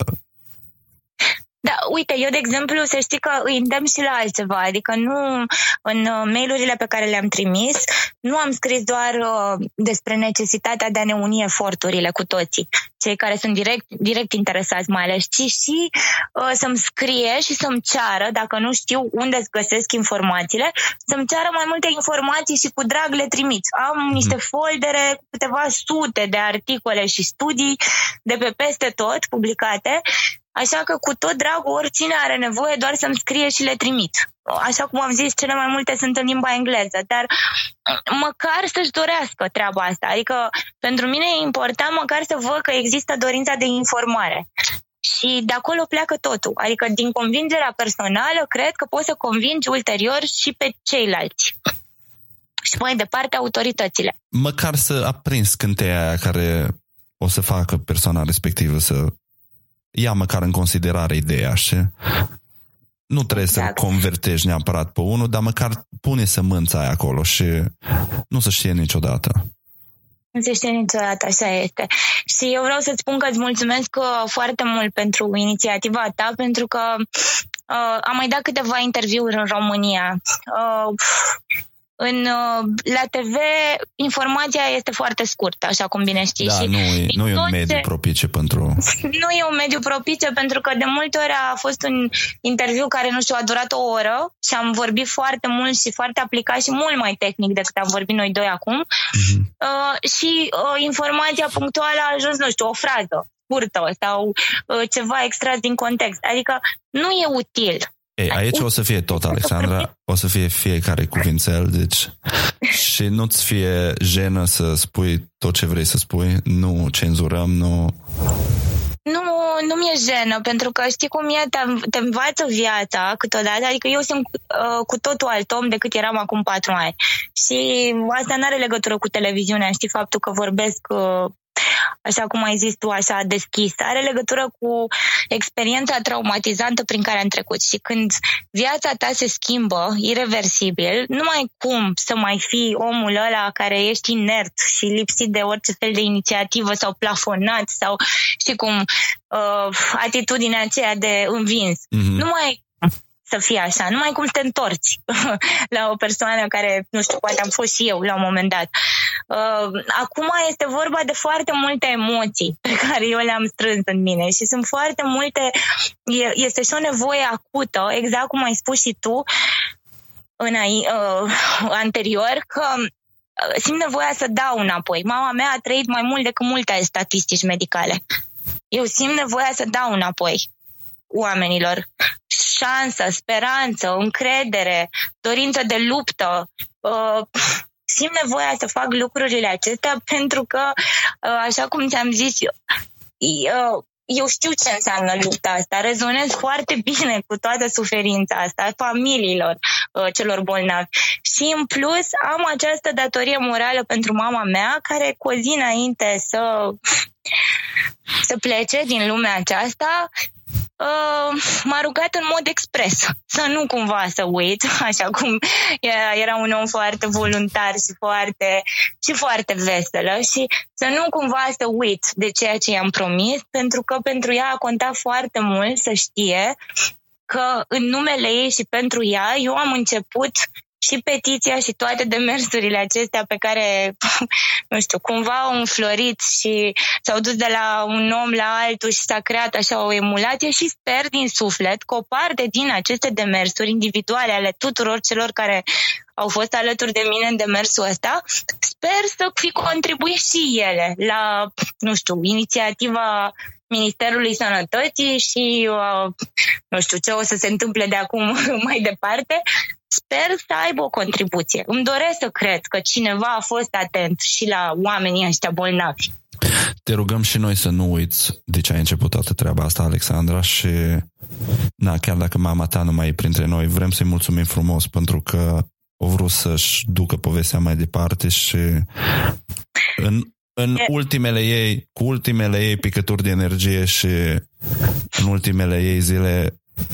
Da, uite, eu, de exemplu, să știi că îi îndemn și la altceva, adică nu, în mail-urile pe care le-am trimis, nu am scris doar uh, despre necesitatea de a ne uni eforturile cu toții, cei care sunt direct, direct interesați mai ales, ci și uh, să-mi scrie și să-mi ceară, dacă nu știu unde îți găsesc informațiile, să-mi ceară mai multe informații și cu drag le trimit. Am niște foldere cu câteva sute de articole și studii de pe peste tot publicate. Așa că cu tot dragul, oricine are nevoie doar să-mi scrie și le trimit. Așa cum am zis, cele mai multe sunt în limba engleză, dar măcar să-și dorească treaba asta. Adică pentru mine e important măcar să văd că există dorința de informare. Și de acolo pleacă totul. Adică din convingerea personală, cred că poți să convingi ulterior și pe ceilalți. Și mai departe autoritățile. Măcar să aprinzi scânteia aia care o să facă persoana respectivă să ia măcar în considerare ideea și nu trebuie exact. să convertești neapărat pe unul, dar măcar pune sămânța aia acolo și nu se știe niciodată. Nu se știe niciodată, așa este. Și eu vreau să-ți spun că îți mulțumesc foarte mult pentru inițiativa ta, pentru că uh, am mai dat câteva interviuri în România. Uh, În, la T V informația este foarte scurtă, așa cum bine știi. Da, și nu, e, nu e un mediu propice pentru... Nu e un mediu propice pentru că de multe ori a fost un interviu care, nu știu, a durat o oră și am vorbit foarte mult și foarte aplicat și mult mai tehnic decât am vorbit noi doi acum. Uh-huh. Uh, și uh, informația punctuală a ajuns, nu știu, o frază scurtă sau uh, ceva extras din context. Adică nu e util. Ei, aici o să fie tot, Alexandra, o să fie fiecare cuvințel, deci și nu-ți fie jenă să spui tot ce vrei să spui, nu cenzurăm, nu... Nu, nu mi-e jenă, pentru că știi cum e, te, te învață viața câteodată, adică eu sunt uh, cu totul alt om decât eram acum patru ani și asta nu are legătură cu televiziunea, știi, faptul că vorbesc... Uh, așa cum ai zis tu, așa deschis, are legătură cu experiența traumatizantă prin care am trecut. Și când viața ta se schimbă ireversibil, nu mai cum să mai fii omul ăla care ești inert și lipsit de orice fel de inițiativă sau plafonat sau, știi cum, uh, atitudinea aceea de învins. Mm-hmm. Nu mai să fie așa, numai cum să te întorci la o persoană care, nu știu, poate am fost și eu la un moment dat. Uh, acum este vorba de foarte multe emoții pe care eu le-am strâns în mine și sunt foarte multe, este și o nevoie acută, exact cum ai spus și tu înai, uh, anterior, că simt nevoia să dau înapoi. Mama mea a trăit mai mult decât multe statistici medicale. Eu simt nevoia să dau înapoi oamenilor șansă, speranță, încredere, dorință de luptă. Uh, simt nevoia să fac lucrurile acestea pentru că, uh, așa cum ți-am zis, eu, eu știu ce înseamnă lupta asta, rezonez foarte bine cu toată suferința asta a familiilor uh, celor bolnavi. Și în plus am această datorie morală pentru mama mea, care cu o zi înainte să, să plece din lumea aceasta, Uh, m-a rugat în mod expres să nu cumva să uit, așa cum era, era un om foarte voluntar și foarte, și foarte veselă, și să nu cumva să uit de ceea ce i-am promis, pentru că pentru ea a contat foarte mult să știe că în numele ei și pentru ea eu am început și petiția și toate demersurile acestea pe care, nu știu, cumva au înflorit și s-au dus de la un om la altul și s-a creat așa o emulație, și sper din suflet că o parte din aceste demersuri individuale ale tuturor celor care au fost alături de mine în demersul ăsta, sper să fi contribuit și ele la, nu știu, inițiativa Ministerului Sănătății și uh, nu știu ce o să se întâmple de acum mai departe. Sper să aibă o contribuție. Îmi doresc să cred că cineva a fost atent și la oamenii ăștia bolnavi. Te rugăm și noi să nu uiți de ce ai început toată treaba asta, Alexandra, și na, chiar dacă mama ta nu mai e printre noi, vrem să-i mulțumim frumos pentru că au vrut să-și ducă povestea mai departe și în, în e... ultimele ei, cu ultimele ei picături de energie și în ultimele ei zile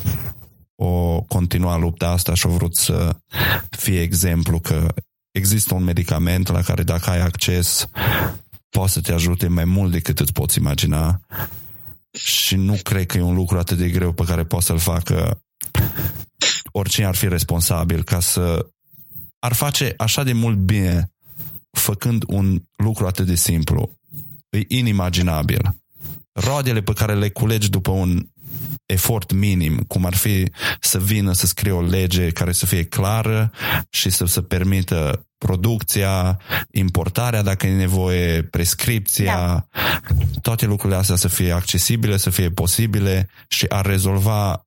o continua lupta asta și au vrut să fie exemplu că există un medicament la care dacă ai acces poate să te ajute mai mult decât îți poți imagina, și nu cred că e un lucru atât de greu pe care poate să-l facă oricine ar fi responsabil, ca să ar face așa de mult bine făcând un lucru atât de simplu. E inimaginabil. Roadele pe care le culegi după un efort minim, cum ar fi să vină să scrie o lege care să fie clară și să se permită producția, importarea dacă e nevoie, prescripția, da. Toate lucrurile astea să fie accesibile, să fie posibile și ar rezolva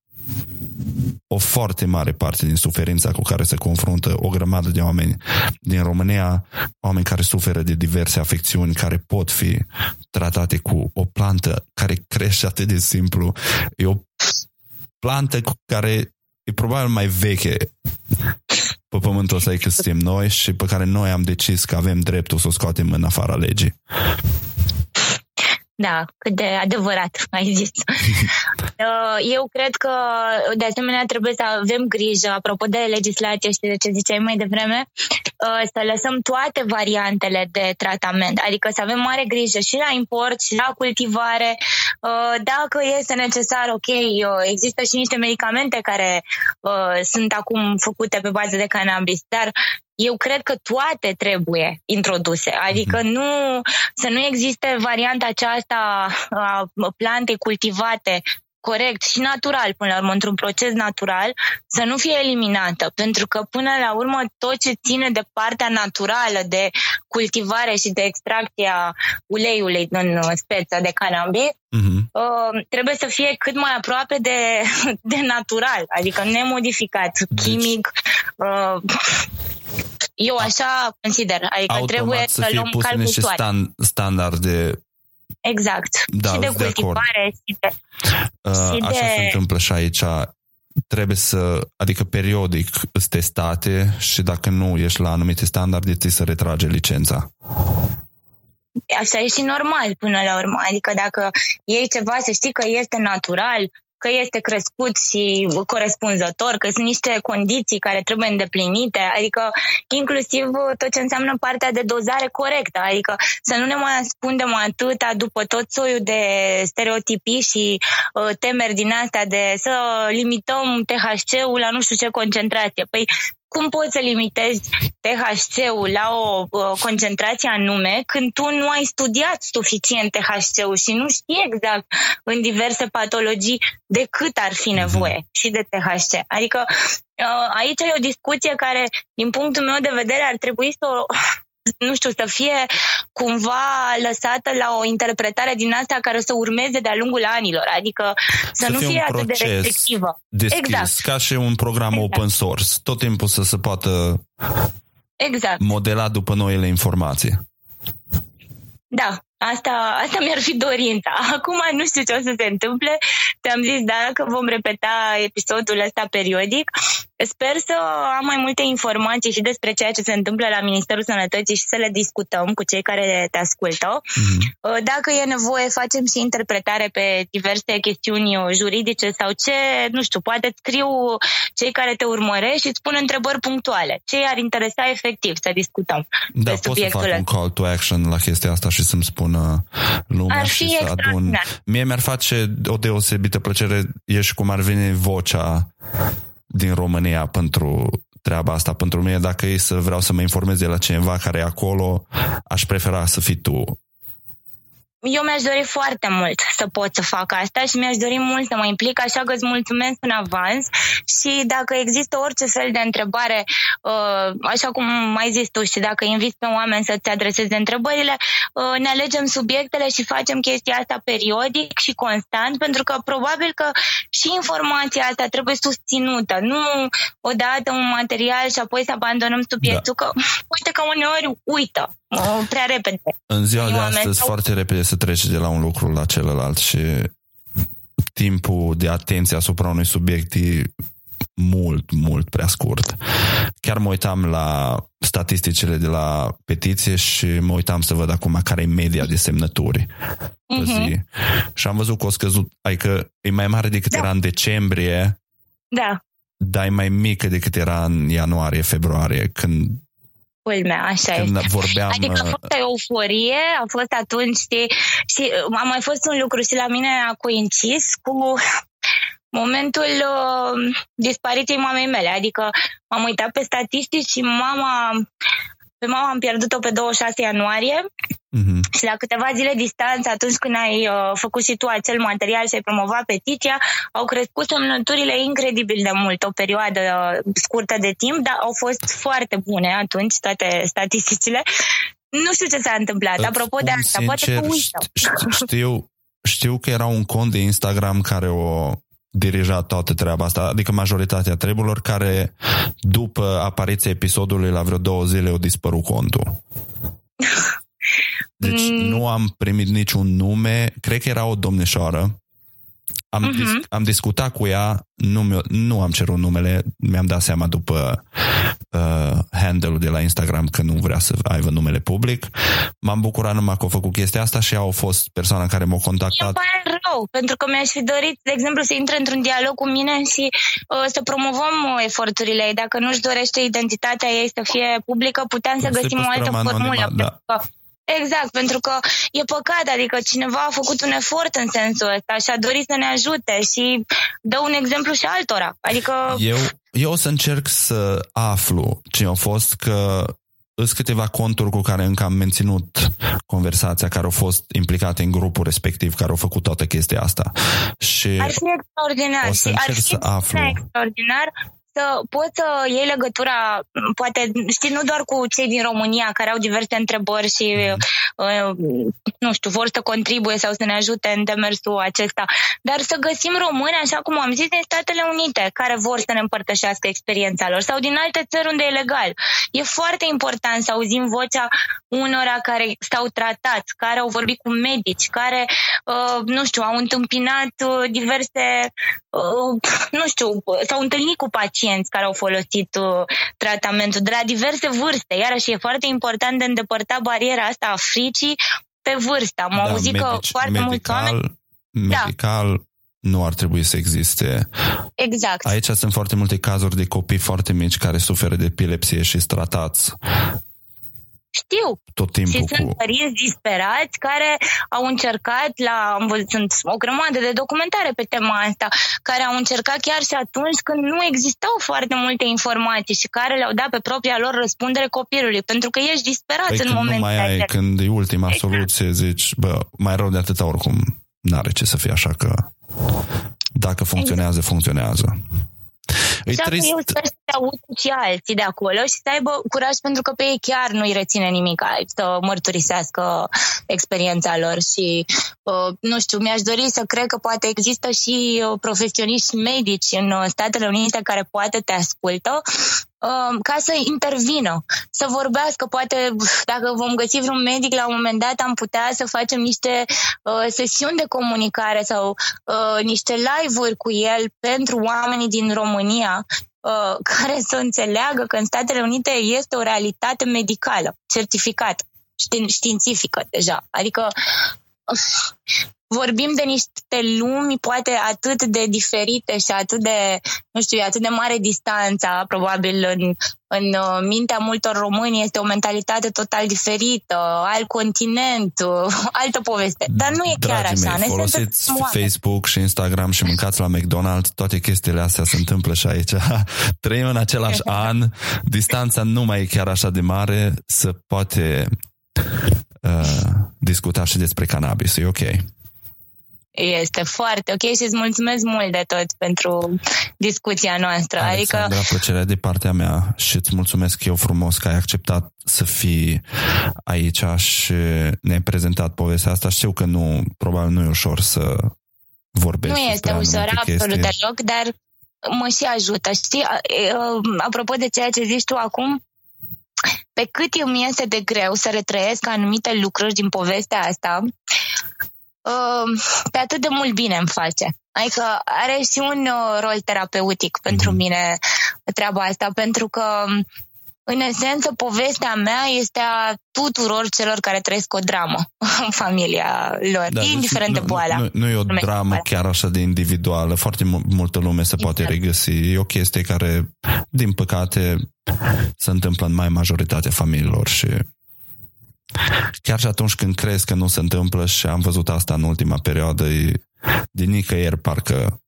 o foarte mare parte din suferința cu care se confruntă o grămadă de oameni din România, oameni care suferă de diverse afecțiuni care pot fi tratate cu o plantă care crește atât de simplu. E o plantă care e probabil mai veche pe pământul ăsta cât suntem noi și pe care noi am decis că avem dreptul să o scoatem în afara legii. Da, cât de adevărat ai zis. Eu cred că, de asemenea, trebuie să avem grijă, apropo de legislație și de ce ziceai mai devreme, să lăsăm toate variantele de tratament, adică să avem mare grijă și la import și la cultivare. Dacă este necesar, ok, există și niște medicamente care sunt acum făcute pe bază de cannabis, dar eu cred că toate trebuie introduse, adică nu, să nu existe varianta aceasta a plantei cultivate corect și natural, până la urmă, într-un proces natural, să nu fie eliminată, pentru că până la urmă tot ce ține de partea naturală de cultivare și de extracția uleiului în speța de cannabis, uh-huh. uh, trebuie să fie cât mai aproape de, de natural, adică nemodificat, deci, chimic. Uh, eu așa consider, adică automat trebuie să, să luăm calcul niște stand, standarde. Exact. Da, și de cultivare și de, uh, și așa de... se întâmplă și aici. Trebuie să, adică periodic îți testate și dacă nu ești la anumite standarde, ți se retrage licența. Asta e și normal până la urmă. Adică dacă iei ceva să știi că este natural, că este crescut și corespunzător, că sunt niște condiții care trebuie îndeplinite, adică inclusiv tot ce înseamnă partea de dozare corectă, adică să nu ne mai ascundem atâta după tot soiul de stereotipii și uh, temeri din astea de să limităm T H C-ul la nu știu ce concentrație. Păi cum poți să limitezi T H C-ul la o uh, concentrație anume când tu nu ai studiat suficient T H C-ul și nu știi exact în diverse patologii de cât ar fi nevoie și de T H C? Adică uh, aici e o discuție care, din punctul meu de vedere, ar trebui să o, nu știu, să fie cumva lăsată la o interpretare din asta care să urmeze de-a lungul anilor, adică să, să nu fie, fie atât de restrictivă. Deschis, exact. Ca și un program exact. Open source, tot timpul să se poată exact. modela după noile informații. Da, asta, asta mi-ar fi dorința. Acum nu știu ce o să se întâmple. Te-am zis, dacă vom repeta episodul ăsta periodic, sper să am mai multe informații și despre ceea ce se întâmplă la Ministerul Sănătății și să le discutăm cu cei care te ascultă. Mm-hmm. Dacă e nevoie, facem și interpretare pe diverse chestiuni juridice sau ce, nu știu, poate scriu cei care te urmăresc și îți pun întrebări punctuale. Ce i-ar interesa efectiv să discutăm da, pe subiectul ăsta. Da, pot să fac un call to action la chestia asta și să-mi spună lumea și să adun. Mie mi-ar face o deosebită plăcere, e și cum ar veni vocea din România pentru treaba asta. Pentru mine, dacă e să vreau să mă informez de la cineva care e acolo, aș prefera să fii tu. Eu mi-aș dori foarte mult să pot să fac asta și mi-aș dori mult să mă implic, așa că îți mulțumesc în avans și dacă există orice fel de întrebare, așa cum ai zis tu, și dacă inviți pe oameni să-ți adreseze întrebările, ne alegem subiectele și facem chestia asta periodic și constant, pentru că probabil că și informația asta trebuie susținută, nu odată un material și apoi să abandonăm subiectul, da. Că uite că uneori uită. O, prea repede. În ziua de astăzi sau... foarte repede se trece de la un lucru la celălalt și timpul de atenție asupra unui subiect e mult, mult prea scurt. Chiar mă uitam la statisticile de la petiție și mă uitam să văd acum care e media de semnături pe zi. Uh-huh. Și am văzut că o scăzut, adică e mai mare decât da. Era în decembrie, da. Dar e mai mică decât era în ianuarie, februarie, când Culmea, așa Când este. Vorbeam... Adică a fost o euforie, a fost atunci, știi, și a mai fost un lucru și la mine a coincis cu momentul uh, dispariției mamei mele, adică m-am uitat pe statistici și mama, pe mama am pierdut-o pe douăzeci și șase ianuarie. Mm-hmm. Și la câteva zile distanță, atunci când ai uh, făcut și tu acel material și ai promovat petiția, au crescut semnăturile incredibil de mult, o perioadă uh, scurtă de timp, dar au fost foarte bune atunci toate statisticile. Nu știu ce s-a întâmplat, apropo de asta, sincer, poate că uită. Știu, știu că era un cont de Instagram care o dirija toată treaba asta, adică majoritatea treburilor, care după apariția episodului la vreo două zile au dispărut contul. Deci mm. nu am primit niciun nume, cred că era o domnișoară. Am, uh-huh. dis- am discutat cu ea, nu, nu am cerut numele, mi-am dat seama după uh, handle-ul de la Instagram că nu vrea să aibă numele public. M-am bucurat numai că au făcut chestia asta și au fost persoana care m-a contactat. Eu pare rău, pentru că mi-aș fi dorit, de exemplu, să intre într-un dialog cu mine și uh, să promovăm uh, eforturile ei. Dacă nu-și dorește identitatea ei să fie publică, puteam să găsim o altă formulă. Da. Exact, pentru că e păcat, adică cineva a făcut un efort în sensul ăsta și a dorit să ne ajute și dă un exemplu și altora. Adică... Eu, eu o să încerc să aflu ce a fost, că sunt câteva conturi cu care încă am menținut conversația, care au fost implicate în grupul respectiv, care au făcut toată chestia asta. Și ar fi extraordinar. O să încerc ar fi să aflu. extraordinar să poți să iei legătura, poate, știi, nu doar cu cei din România care au diverse întrebări și, uh, nu știu, vor să contribuie sau să ne ajute în demersul acesta, dar să găsim români, așa cum am zis, din Statele Unite, care vor să ne împărtășească experiența lor, sau din alte țări unde e legal. E foarte important să auzim vocea unora care s-au tratat, care au vorbit cu medici, care, uh, nu știu, au întâmpinat uh, diverse, uh, nu știu, s-au întâlnit cu pacienți care au folosit uh, tratamentul de la diverse vârste. Iarăși e foarte important de îndepărta bariera asta a fricii pe vârstă. Am da, auzit medici, că foarte medical, mulți oameni... Medical, nu ar trebui să existe. Exact. Aici sunt foarte multe cazuri de copii foarte mici care suferă de epilepsie și sunt tratați. Știu. Tot timpul și cu... sunt părinți disperați care au încercat la... Sunt o grămadă de documentare pe tema asta, care au încercat chiar și atunci când nu existau foarte multe informații și care le-au dat pe propria lor răspundere copilului, pentru că ești disperat păi în momentul ăsta. Nu mai ai, când e ultima exact. soluție, zici, bă, mai rău de atâta oricum, n-are ce să fie așa că dacă funcționează, exact. funcționează. E și trist. Eu sper să te aud și alții de acolo și să aibă curaj, pentru că pe ei chiar nu-i reține nimic să mărturisească experiența lor și uh, nu știu, mi-aș dori să cred că poate există și uh, profesioniști medici în Statele Unite care poate te ascultă ca să intervină, să vorbească, poate dacă vom găsi vreun medic la un moment dat am putea să facem niște uh, sesiuni de comunicare sau uh, niște live-uri cu el pentru oamenii din România uh, care să înțeleagă că în Statele Unite este o realitate medicală, certificată, științifică deja, adică uh, vorbim de niște lumi poate atât de diferite și atât de, nu știu, atât de mare distanța, probabil în, în mintea multor români este o mentalitate total diferită, alt continent, altă poveste. Dar nu e chiar Dragii așa. Mei, ne folosiți Facebook și Instagram și mâncați la McDonald's, toate chestiile astea se întâmplă și aici. Trăim în același an, distanța nu mai e chiar așa de mare, să poate uh, discuta și despre cannabis, e ok. Este foarte ok și îți mulțumesc mult de tot pentru discuția noastră. Alexandra, adică... plăcerea de partea mea și îți mulțumesc eu frumos că ai acceptat să fii aici și ne-ai prezentat povestea asta. Știu că nu, probabil nu e ușor să vorbești. Nu este ușor, absolut deloc, dar mă și ajută. Știi, apropo de ceea ce zici tu acum, pe cât îmi este de greu să retrăiesc anumite lucruri din povestea asta, pe atât de mult bine îmi face. Adică are și un rol terapeutic pentru mine treaba asta, pentru că în esență povestea mea este a tuturor celor care trăiesc o dramă în familia lor, da, indiferent deci de boala. Nu, nu, nu e o dramă chiar așa de individuală, foarte multă lume se poate exact. regăsi. E o chestie care, din păcate, se întâmplă în mai majoritatea familiilor și chiar și atunci când crezi că nu se întâmplă, și am văzut asta în ultima perioadă, de nicăieri parcă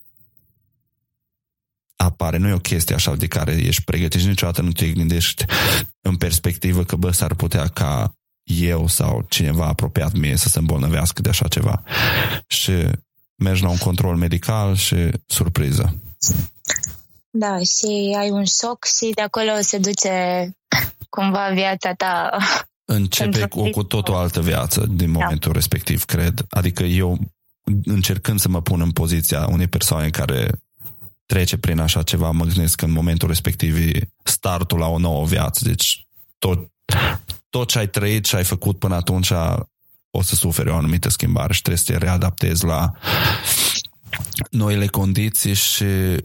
apare, nu e o chestie așa de care ești pregătit și niciodată nu te gândești în perspectivă că bă, s-ar putea ca eu sau cineva apropiat mie să se îmbolnăvească de așa ceva. Și mergi la un control medical și surpriză. Da, și ai un șoc și de acolo se duce cumva viața ta. Începe cu, cu tot o altă viață din momentul da. respectiv, cred. Adică eu, încercând să mă pun în poziția unei persoane care trece prin așa ceva, mă gândesc că în momentul respectiv e startul la o nouă viață. Deci tot, tot ce ai trăit și ai făcut până atunci o să suferi o anumită schimbare și trebuie să te readaptezi la noile condiții și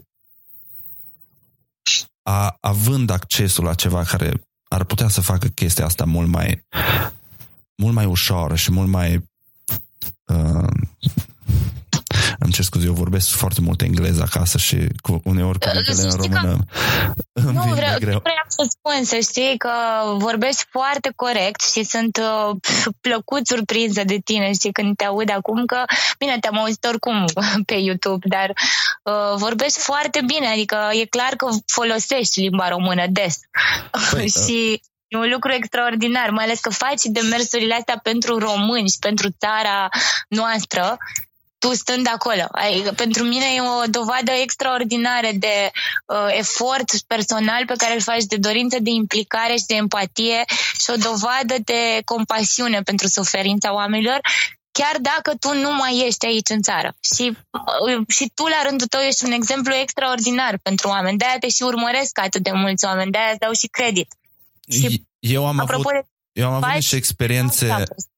a, având accesul la ceva care ar putea să facă chestia asta mult mai mult mai ușoară și mult mai uh, îmi cer scuze, eu vorbesc foarte mult engleză acasă și cu, uneori cuvintele în română îmi nu, vin vreau, greu. vreau să spun, să știi că vorbești foarte corect și sunt uh, plăcut surprinsă de tine, știi, când te aud acum, că bine, te-am auzit oricum pe YouTube, dar uh, vorbești foarte bine, adică e clar că folosești limba română des. Păi, și e un lucru extraordinar, mai ales că faci demersurile astea pentru români și pentru țara noastră, tu stând acolo. Adică, pentru mine e o dovadă extraordinară de uh, efort personal pe care îl faci, de dorință de implicare și de empatie și o dovadă de compasiune pentru suferința oamenilor, chiar dacă tu nu mai ești aici în țară. Și, uh, și tu, la rândul tău, ești un exemplu extraordinar pentru oameni. De-aia te și urmăresc atât de mulți oameni, de-aia îți dau și credit. Și, eu am avut, de, eu am avut și experiențe...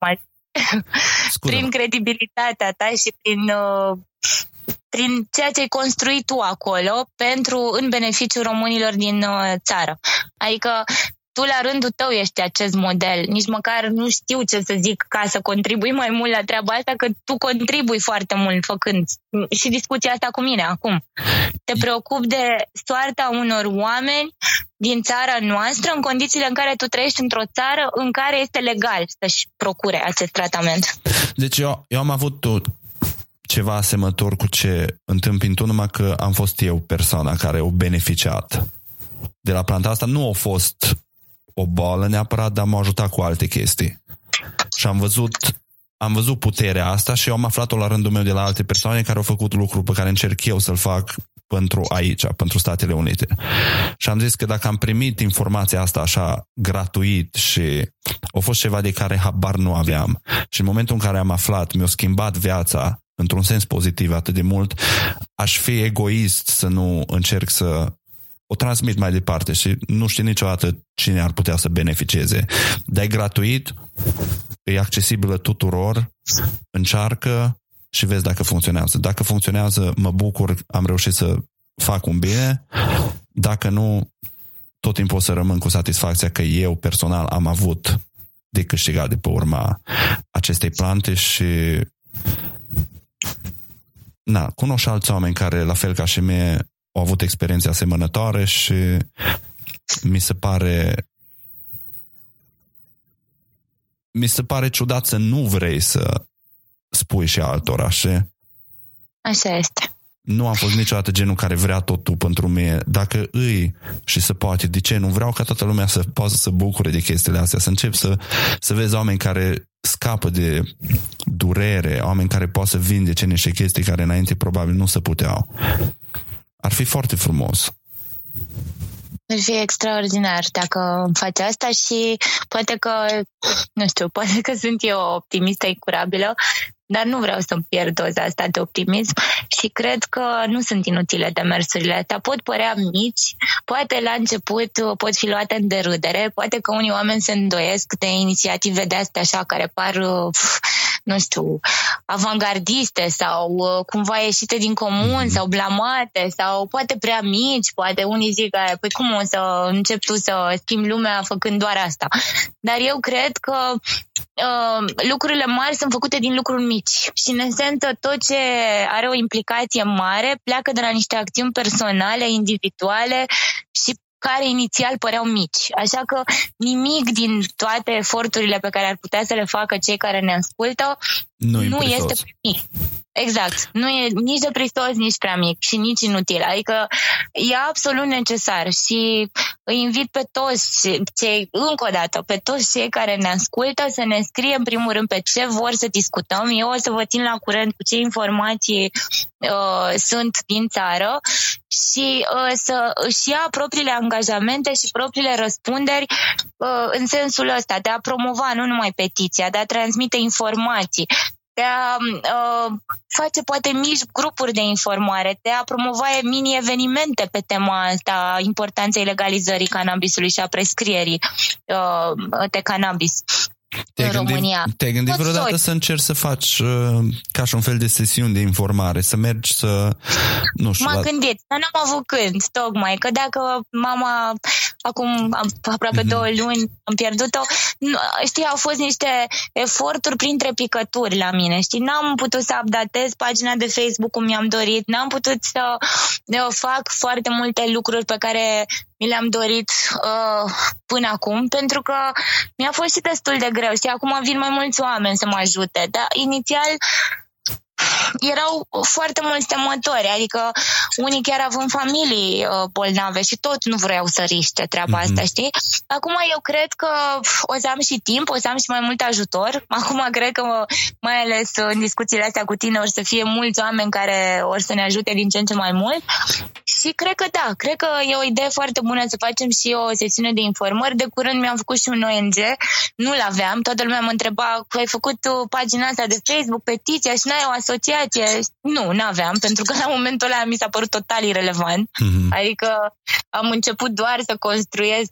Prin credibilitatea ta și prin, uh, prin ceea ce ai construit tu acolo pentru, în beneficiul românilor din uh, țară. Adică tu la rândul tău ești acest model. Nici măcar nu știu ce să zic ca să contribui mai mult la treaba asta, că tu contribui foarte mult făcând. Și discuția asta cu mine acum. Te preocupi de soarta unor oameni din țara noastră în condițiile în care tu trăiești într-o țară în care este legal să-și procure acest tratament. Deci eu, eu am avut ceva asemănător cu ce întâmplă tu, numai că am fost eu persoana care a beneficiat de la planta asta. Nu a fost o boală neapărat, dar m-a ajutat cu alte chestii. Și am văzut am văzut puterea asta și eu am aflat-o la rândul meu de la alte persoane care au făcut lucruri pe care încerc eu să-l fac pentru aici, pentru Statele Unite. Și am zis că dacă am primit informația asta așa gratuit și a fost ceva de care habar nu aveam și în momentul în care am aflat, mi-a schimbat viața într-un sens pozitiv atât de mult, aș fi egoist să nu încerc să o transmit mai departe și nu știu niciodată cine ar putea să beneficieze. Dar e gratuit, e accesibilă tuturor, încearcă și vezi dacă funcționează. Dacă funcționează, mă bucur, am reușit să fac un bine. Dacă nu, tot timpul o să rămân cu satisfacția că eu personal am avut de câștigat de pe urma acestei plante și na, cunosc și alți oameni care, la fel ca și mie, au avut experiențe asemănătoare și mi se pare mi se pare ciudat să nu vrei să spui și altora, și așa este. Nu am fost niciodată genul care vrea totul pentru mine. Dacă îi și se poate, de ce nu vreau ca toată lumea să poată să bucure de chestiile astea, să încep să, să vezi oameni care scapă de durere, oameni care pot să vindece niște chestii care înainte probabil nu se puteau. Ar fi foarte frumos. Ar fi extraordinar dacă faci asta și poate că, nu știu, poate că sunt eu optimistă incurabilă, dar nu vreau să-mi pierd doza asta de optimism și cred că nu sunt inutile demersurile astea. Pot părea mici, poate la început pot fi luate în derâdere, poate că unii oameni se îndoiesc de inițiative de astea așa care par, nu știu, avangardiste sau cumva ieșite din comun sau blamate sau poate prea mici, poate unii zic, păi cum o să încep tu să schimbi lumea făcând doar asta? Dar eu cred că uh, lucrurile mari sunt făcute din lucruri mici și în esență tot ce are o implicație mare pleacă de la niște acțiuni personale, individuale și care inițial păreau mici. Așa că nimic din toate eforturile pe care ar putea să le facă cei care ne ascultă nu, nu este mic. Exact. Nu e nici de pristos, nici prea mic și nici inutil. Adică e absolut necesar și îi invit pe toți cei, încă o dată, pe toți cei care ne ascultă să ne scrie în primul rând pe ce vor să discutăm. Eu o să vă țin la curent cu ce informații uh, sunt din țară și uh, să își ia propriile angajamente și propriile răspunderi uh, în sensul ăsta de a promova nu numai petiția, de a transmite informații, de a uh, face poate mici grupuri de informare, de a promova mini-evenimente pe tema asta a importanței legalizării cannabisului și a prescrierii uh, de cannabis. Te-ai în gândit, România. Te-ai gândit Toți vreodată toți. să încerci să faci uh, ca și un fel de sesiuni de informare, să mergi să, nu știu... M-am la... gândit, dar n-am avut când, tocmai, că dacă mama acum aproape mm-hmm. două luni am pierdut-o, știi, au fost niște eforturi printre picături la mine, știi, n-am putut să updatez pagina de Facebook cum mi-am dorit, n-am putut să eu, fac foarte multe lucruri pe care mi le-am dorit uh, până acum, pentru că mi-a fost și destul de greu. Și acum vin mai mulți oameni să mă ajute, dar inițial erau foarte mulți temători, adică unii chiar având familii uh, bolnave și tot nu vreau să riște treaba mm-hmm. asta, știi? Acum eu cred că o să am și timp, o să am și mai mult ajutor. Acum cred că mai ales în discuțiile astea cu tine or să fie mulți oameni care or să ne ajute din ce în ce mai mult și cred că da, cred că e o idee foarte bună să facem și o sesiune de informări. De curând mi-am făcut și un O N G, nu-l aveam, toată lumea mă întreba, ai făcut pagina asta de Facebook, petiția și n-ai o asociație? Nu, n-aveam, pentru că la momentul ăla mi s-a părut total irelevant. Mm-hmm. Adică am început doar să construiesc,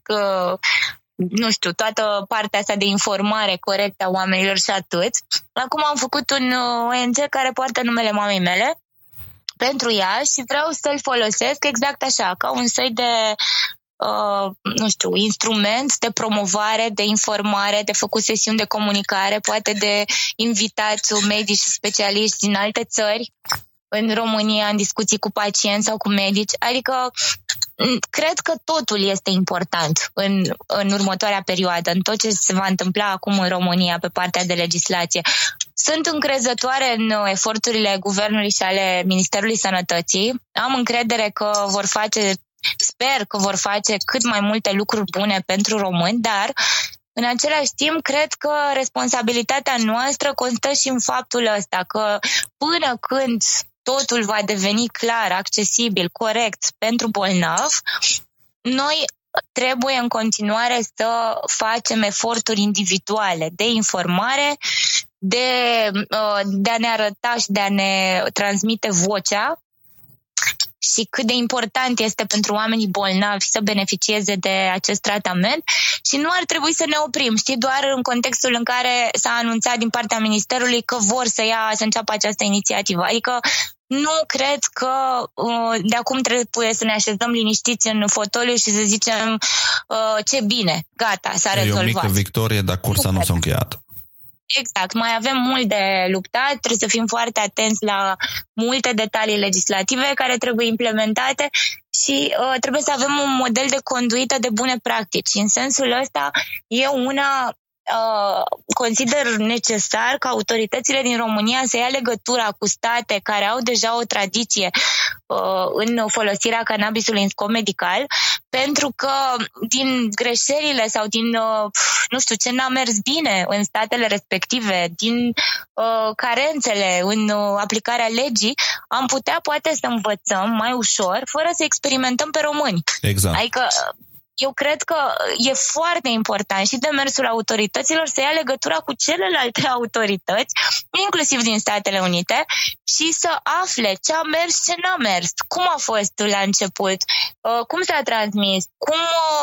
nu știu, toată partea asta de informare corectă a oamenilor și atât. Acum am făcut un O N G care poartă numele mamei mele pentru ea și vreau să-l folosesc exact așa, ca un soi de Uh, nu știu, instrument de promovare, de informare, de făcut sesiuni de comunicare, poate de invitați medici și specialiști din alte țări în România în discuții cu pacienți sau cu medici. Adică cred că totul este important în, în următoarea perioadă, în tot ce se va întâmpla acum în România pe partea de legislație. Sunt încrezătoare în eforturile Guvernului și ale Ministerului Sănătății. Am încredere că vor face, sper că vor face cât mai multe lucruri bune pentru români, dar în același timp cred că responsabilitatea noastră constă și în faptul ăsta, că până când totul va deveni clar, accesibil, corect pentru bolnav, noi trebuie în continuare să facem eforturi individuale de informare, de, de a ne arăta și de a ne transmite vocea și cât de important este pentru oamenii bolnavi să beneficieze de acest tratament și nu ar trebui să ne oprim, știi, doar în contextul în care s-a anunțat din partea Ministerului că vor să ia, să înceapă această inițiativă. Adică nu cred că uh, de acum trebuie să ne așezăm liniștiți în fotoliu și să zicem uh, ce bine, gata, s-a rezolvat. E o mică victorie, dar cursa nu, nu s-a încheiat. Exact, mai avem mult de luptat, trebuie să fim foarte atenți la multe detalii legislative care trebuie implementate și uh, trebuie să avem un model de conduită de bune practici. În sensul ăsta, eu una uh, consider necesar ca autoritățile din România să ia legătura cu state care au deja o tradiție uh, în folosirea cannabisului în scop medical, pentru că din greșelile sau din, uh, nu știu, ce n-a mers bine în statele respective, din uh, carențele în uh, aplicarea legii, am putea poate să învățăm mai ușor, fără să experimentăm pe români. Exact. Adică eu cred că e foarte important și demersul autorităților să ia legătura cu celelalte autorități, inclusiv din Statele Unite, și să afle ce a mers, ce n-a mers, cum a fost la început, cum s-a transmis, cum,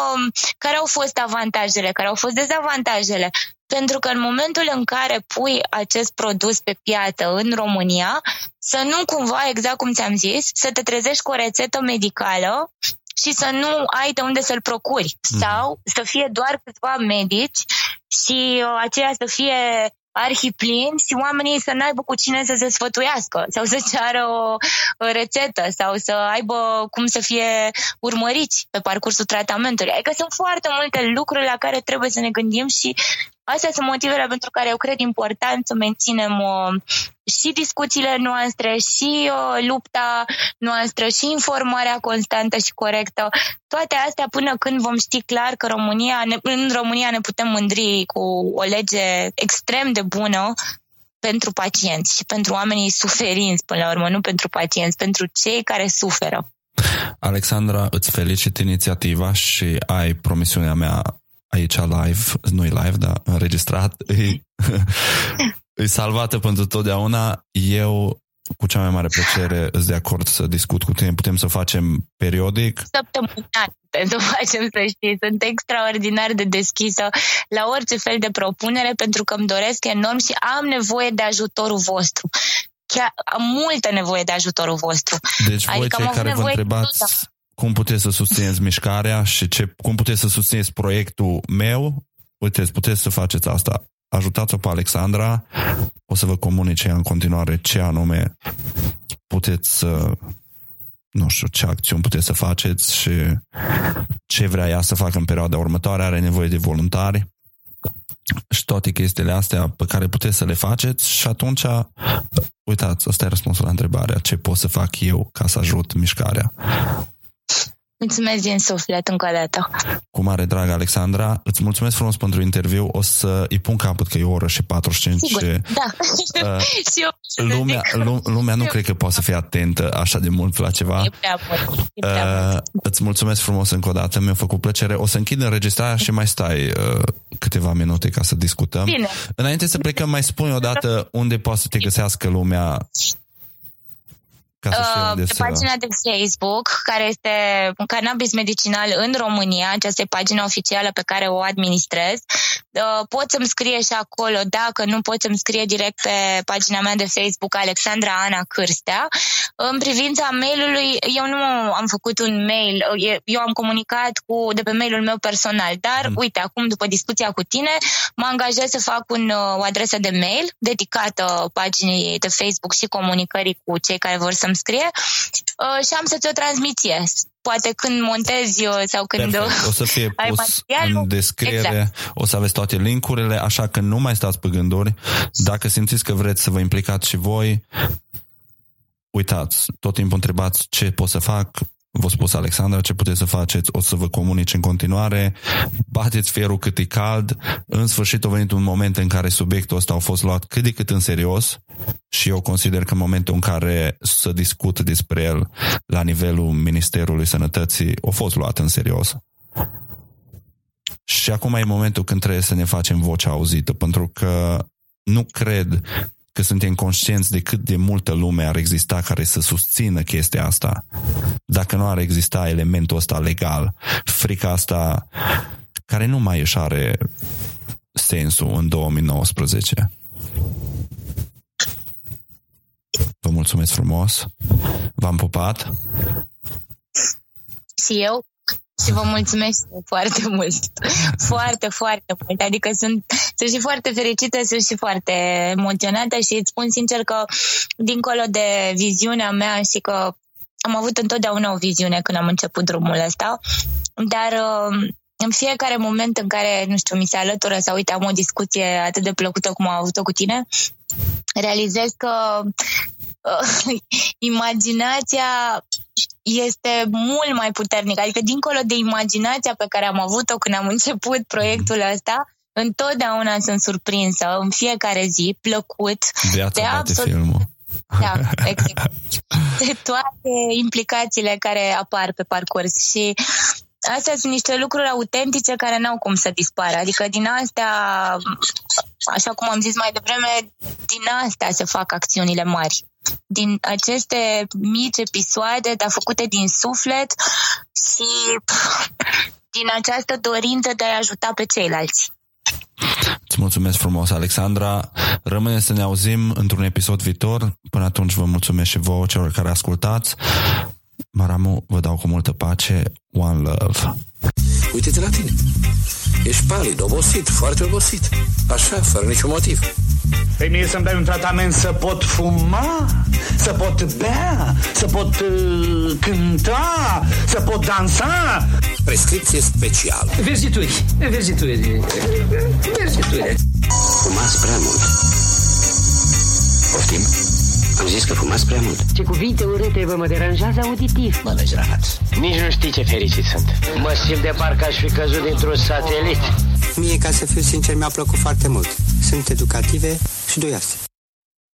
care au fost avantajele, care au fost dezavantajele. Pentru că în momentul în care pui acest produs pe piață în România, să nu cumva, exact cum ți-am zis, să te trezești cu o rețetă medicală și să nu ai de unde să-l procuri. Mm. Sau să fie doar câțiva medici și uh, aceia să fie arhiplini și oamenii să n-aibă cu cine să se sfătuiască sau să ceară o, o rețetă sau să aibă cum să fie urmăriți pe parcursul tratamentului. Adică sunt foarte multe lucruri la care trebuie să ne gândim și astea sunt motivele pentru care eu cred important să menținem uh, și discuțiile noastre, și uh, lupta noastră, și informarea constantă și corectă. Toate astea până când vom ști clar că România, ne, în România ne putem mândri cu o lege extrem de bună pentru pacienți și pentru oamenii suferinți, până la urmă, nu pentru pacienți, pentru cei care suferă. Alexandra, îți felicit inițiativa și ai promisiunea mea aici live, nu e live, dar înregistrat, e, e salvată pentru totdeauna. Eu, cu cea mai mare plăcere, îți de acord să discut cu tine. Putem să facem periodic. Săptămânal putem să facem, să știi. Sunt extraordinar de deschisă la orice fel de propunere, pentru că îmi doresc enorm și am nevoie de ajutorul vostru. Chiar am multă nevoie de ajutorul vostru. Deci voi, adică cei care vă întrebați cum puteți să susțineți mișcarea și ce, cum puteți să susțineți proiectul meu, uiteți, puteți să faceți asta. Ajutați-o pe Alexandra, o să vă comunice în continuare ce anume puteți să, nu știu, ce acțiuni puteți să faceți și ce vrea ea să facă în perioada următoare. Are nevoie de voluntari și toate chestiile astea pe care puteți să le faceți și atunci, uitați, ăsta e răspunsul la întrebarea, ce pot să fac eu ca să ajut mișcarea. Mulțumesc din suflet încă o dată. Cu mare drag, Alexandra. Îți mulțumesc frumos pentru interviu. O să îi pun capăt că e o oră și patruzeci și cinci. Sigur, și, da. Uh, și eu lumea, lumea nu cred că poate să fie atentă așa de mult la ceva. E prea mult. E prea uh, mult. Îți mulțumesc frumos încă o dată. Mi-a făcut plăcere. O să închid înregistrarea și mai stai uh, câteva minute ca să discutăm. Bine. Înainte să plecăm, mai spune odată unde poate să te găsească lumea Ca să fie Uh, unde pe să... pagina de Facebook, care este Cannabis Medicinal în România, aceasta e pagina oficială pe care o administrez. Uh, pot să-mi scrie și acolo, dacă nu pot să-mi scrie direct pe pagina mea de Facebook, Alexandra Ana Cârstea. În privința mail-ului, eu nu am făcut un mail, eu am comunicat cu, de pe mail-ul meu personal, dar mm. uite, acum după discuția cu tine, mă angajez să fac un, o adresă de mail dedicată paginii de Facebook și comunicării cu cei care vor să-mi scrie uh, și am să ți-o transmiție. Poate când montezi sau când... Perfect. O să fie pus în descriere, exact. O să aveți toate linkurile, așa că nu mai stați pe gânduri. Dacă simțiți că vreți să vă implicați și voi, uitați, tot timpul întrebați ce pot să fac. V-a spus Alexandra ce puteți să faceți, o să vă comunici în continuare, bateți fierul cât e cald. În sfârșit a venit un moment în care subiectul ăsta a fost luat cât de cât în serios și eu consider că în momentul în care să discut despre el la nivelul Ministerului Sănătății a fost luat în serios. Și acum e momentul când trebuie să ne facem vocea auzită, pentru că nu cred că suntem conștienți de cât de multă lume ar exista care să susțină chestia asta. Dacă nu ar exista elementul ăsta legal, frica asta care nu mai își are sensul în două mii nouăsprezece. Vă mulțumesc frumos. V-am pupat. Și eu. Și vă mulțumesc foarte mult. Foarte, foarte mult. Adică sunt, sunt și foarte fericită, sunt și foarte emoționată și îți spun sincer că dincolo de viziunea mea și că am avut întotdeauna o viziune când am început drumul ăsta, dar în fiecare moment în care, nu știu, mi se alătură sau uite, am o discuție atât de plăcută cum am avut-o cu tine, realizez că uh, imaginația este mult mai puternică. Adică dincolo de imaginația pe care am avut-o când am început proiectul ăsta, întotdeauna sunt surprinsă în fiecare zi, plăcut. Viața de bate absolut... filmul. Da, exact. De toate implicațiile care apar pe parcurs și astea sunt niște lucruri autentice care n-au cum să dispară. Adică din astea, așa cum am zis mai devreme, din astea se fac acțiunile mari. Din aceste mici episoade, dar făcute din suflet și din această dorință de a ajuta pe ceilalți. Îți mulțumesc frumos, Alexandra. Rămâne să ne auzim într-un episod viitor. Până atunci vă mulțumesc și vouă, celor care ascultați. Maramu, vă dau cu multă pace. One love. Uite-te la tine. Ești palid, obosit, foarte obosit. Așa, fără niciun motiv. Păi mie să-mi dai un tratament să pot fuma, să pot bea, să pot uh, cânta, să pot dansa. Prescripție specială. Verzituri, verzituri, verzituri. Fumați prea mult. Poftim? Am zis că fumați prea mult. Ce cuvinte urâte, vă mă deranjează auditiv. Mă vezi rahat. Nici nu știi ce fericit sunt. Mă simt de parcă aș fi căzut dintr-un satelit. Mie, ca să fiu sincer, mi-a plăcut foarte mult. Sunt educative și duioase.